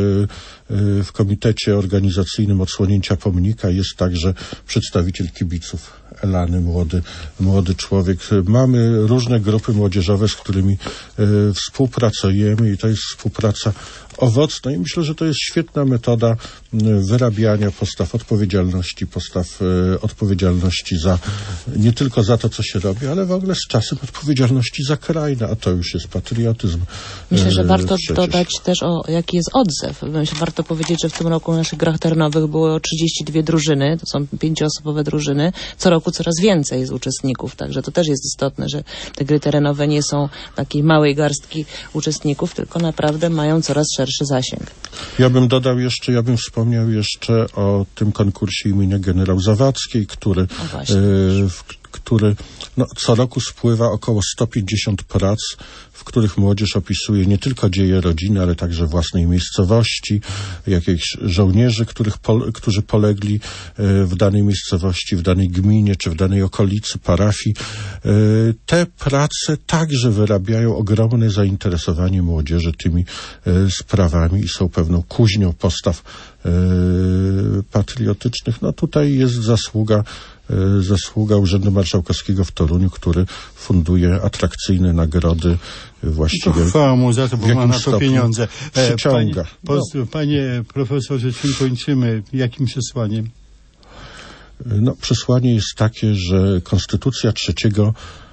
W komitecie organizacyjnym odsłonięcia pomnika jest także przedstawiciel kibiców Elany, młody, młody człowiek. Mamy różne grupy młodzieżowe, z którymi współpracujemy i to jest współpraca owocna i myślę, że to jest świetna metoda wyrabiania postaw odpowiedzialności, postaw odpowiedzialności za, nie tylko za to, co się robi, ale w ogóle z czasem odpowiedzialności za kraj, a to już jest patriotyzm. Myślę, że warto przecież. dodać też, o jaki jest odzew. Myślę, warto powiedzieć, że w tym roku w naszych grach terenowych było trzydzieści dwie drużyny, to są pięcioosobowe drużyny, co roku coraz więcej jest uczestników, także to też jest istotne, że te gry terenowe nie są takiej małej garstki uczestników, tylko naprawdę mają coraz szerszy zasięg. Ja bym dodał jeszcze, ja bym wspomniał jeszcze o tym konkursie imienia generał Zawadzkiej, który, e, w, który no, co roku spływa około sto pięćdziesiąt prac, w których młodzież opisuje nie tylko dzieje rodziny, ale także własnej miejscowości, jakichś żołnierzy, których pol, którzy polegli e, w danej miejscowości, w danej gminie, czy w danej okolicy, parafii. E, te prace także wyrabiają ogromne zainteresowanie młodzieży tymi e, sprawami i są pewną kuźnią postaw e, patriotycznych. No tutaj jest zasługa zasługa Urzędu Marszałkowskiego w Toruniu, który funduje atrakcyjne nagrody właściwie. To chwała mu za to, bo ma na to pieniądze. Przyciąga. Panie, no. panie profesorze, czym kończymy? Jakim przesłaniem? No, przesłanie jest takie, że Konstytucja trzeciego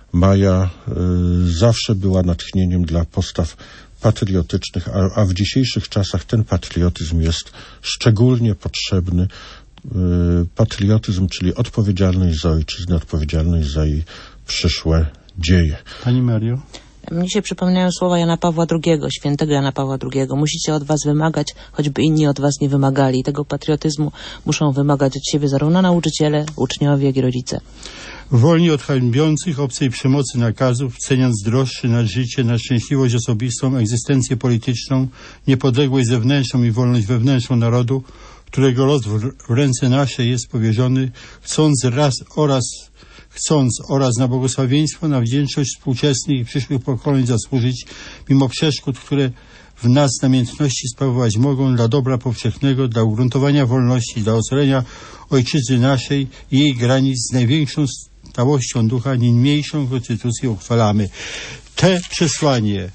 maja y, zawsze była natchnieniem dla postaw patriotycznych, a, a w dzisiejszych czasach ten patriotyzm jest szczególnie potrzebny. Y, patriotyzm, czyli odpowiedzialność za ojczyznę, odpowiedzialność za jej przyszłe dzieje. Pani Mario? Mnie się przypominają słowa Jana Pawła drugiego, świętego Jana Pawła drugiego. Musicie od was wymagać, choćby inni od was nie wymagali. Tego patriotyzmu muszą wymagać od siebie zarówno nauczyciele, uczniowie, jak i rodzice. Wolni od hańbiących obcej przemocy nakazów, ceniąc droższy na życie, na szczęśliwość osobistą, egzystencję polityczną, niepodległość zewnętrzną i wolność wewnętrzną narodu, którego los w, w ręce nasze jest powierzony, chcąc raz oraz chcąc oraz na błogosławieństwo, na wdzięczność współczesnych i przyszłych pokoleń zasłużyć, mimo przeszkód, które w nas namiętności sprawować mogą dla dobra powszechnego, dla ugruntowania wolności, dla ocalenia ojczyzny naszej i jej granic z największą stałością ducha, niniejszą konstytucję uchwalamy. Te przesłanie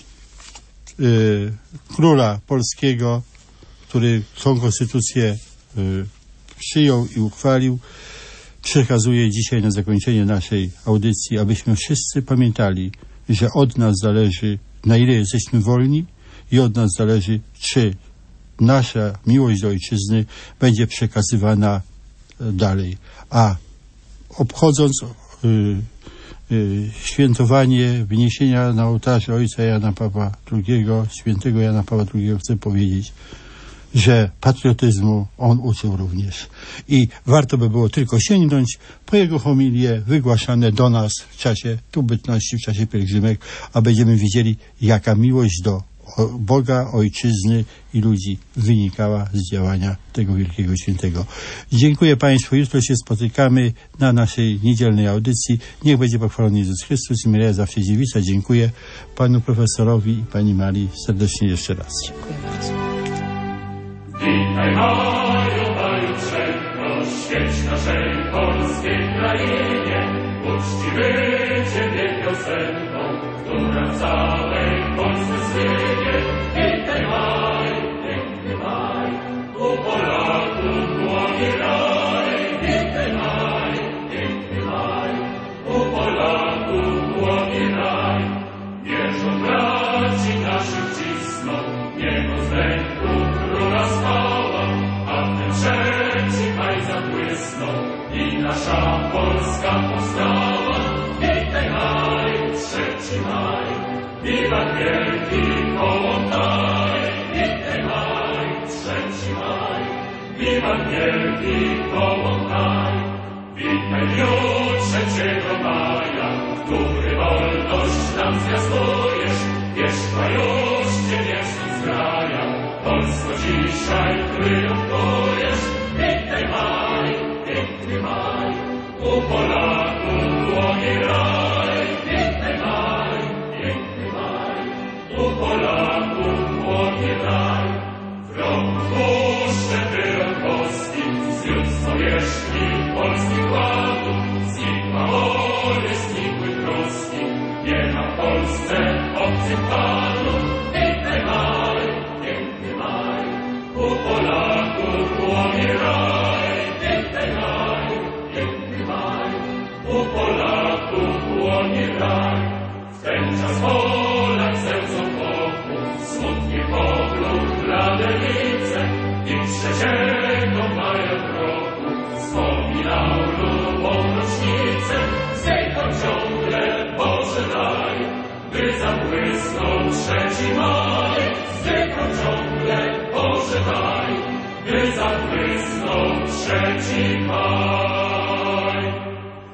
y, króla polskiego, który tą konstytucję y, przyjął i uchwalił, przekazuję dzisiaj na zakończenie naszej audycji, abyśmy wszyscy pamiętali, że od nas zależy, na ile jesteśmy wolni i od nas zależy, czy nasza miłość do ojczyzny będzie przekazywana dalej. A obchodząc y, y, świętowanie wyniesienia na ołtarze ojca Jana Pawła drugiego, świętego Jana Pawła drugiego, chcę powiedzieć, że patriotyzmu on uczył również. I warto by było tylko sięgnąć po jego homilie wygłaszane do nas w czasie tu bytności, w czasie pielgrzymek, a będziemy widzieli, jaka miłość do Boga, ojczyzny i ludzi wynikała z działania tego wielkiego świętego. Dziękuję Państwu. Jutro się spotykamy na naszej niedzielnej audycji. Niech będzie pochwalony Jezus Chrystus i Maryja zawsze dziewica. Dziękuję panu profesorowi i pani Marii serdecznie jeszcze raz. Dziękuję bardzo. Witaj Mario, Mario Trzęko, świeć naszej polskiej krainie, uczciwy Ciebie piosenką, która w całej Polsce słynie. Witaj maj, piękny maj, u Polaków błogi raj. Witaj maj, piękny maj, u Polaków błogi raj. Wierzą braci naszych cisną, niebo z ręku króla spała, a w tym trzeci maj zabłysnął i nasza Polska powstała. Witaj maj, trzeci maj, wiwat wielki Kołłątaj. Witaj maj, trzeci maj, wiwat wielki Kołłątaj. Witaj w dniu trzeciego maja, który wolność nam zwiastujesz. Wieszcza już Ciebie zgraja, Polsko dzisiaj triumfujesz. Witaj maj, piękny maj, u Polaków błogi raj. Witaj maj, piękny maj, u Polaków błogi raj. Wrogów puszczę wyrok boski, zniósł powierzchni polskich ładów. Znikła woli, znikły troski, nie ma w Polsce obcych panów. Witaj maj, piękny maj, u Polaków błogi raj. Witaj maj, piękny maj, u Polaków błogi raj. W ten czas Polak zełzą wokół, smutnie pogląd blade lice i trzeciego maja w roku wspominał lubą rocznicę. Zejchał ciągle Boże daj, by zabłysnął trzeci maj. Zejchał ciągle Boże daj, by zabłysnął trzeci maj.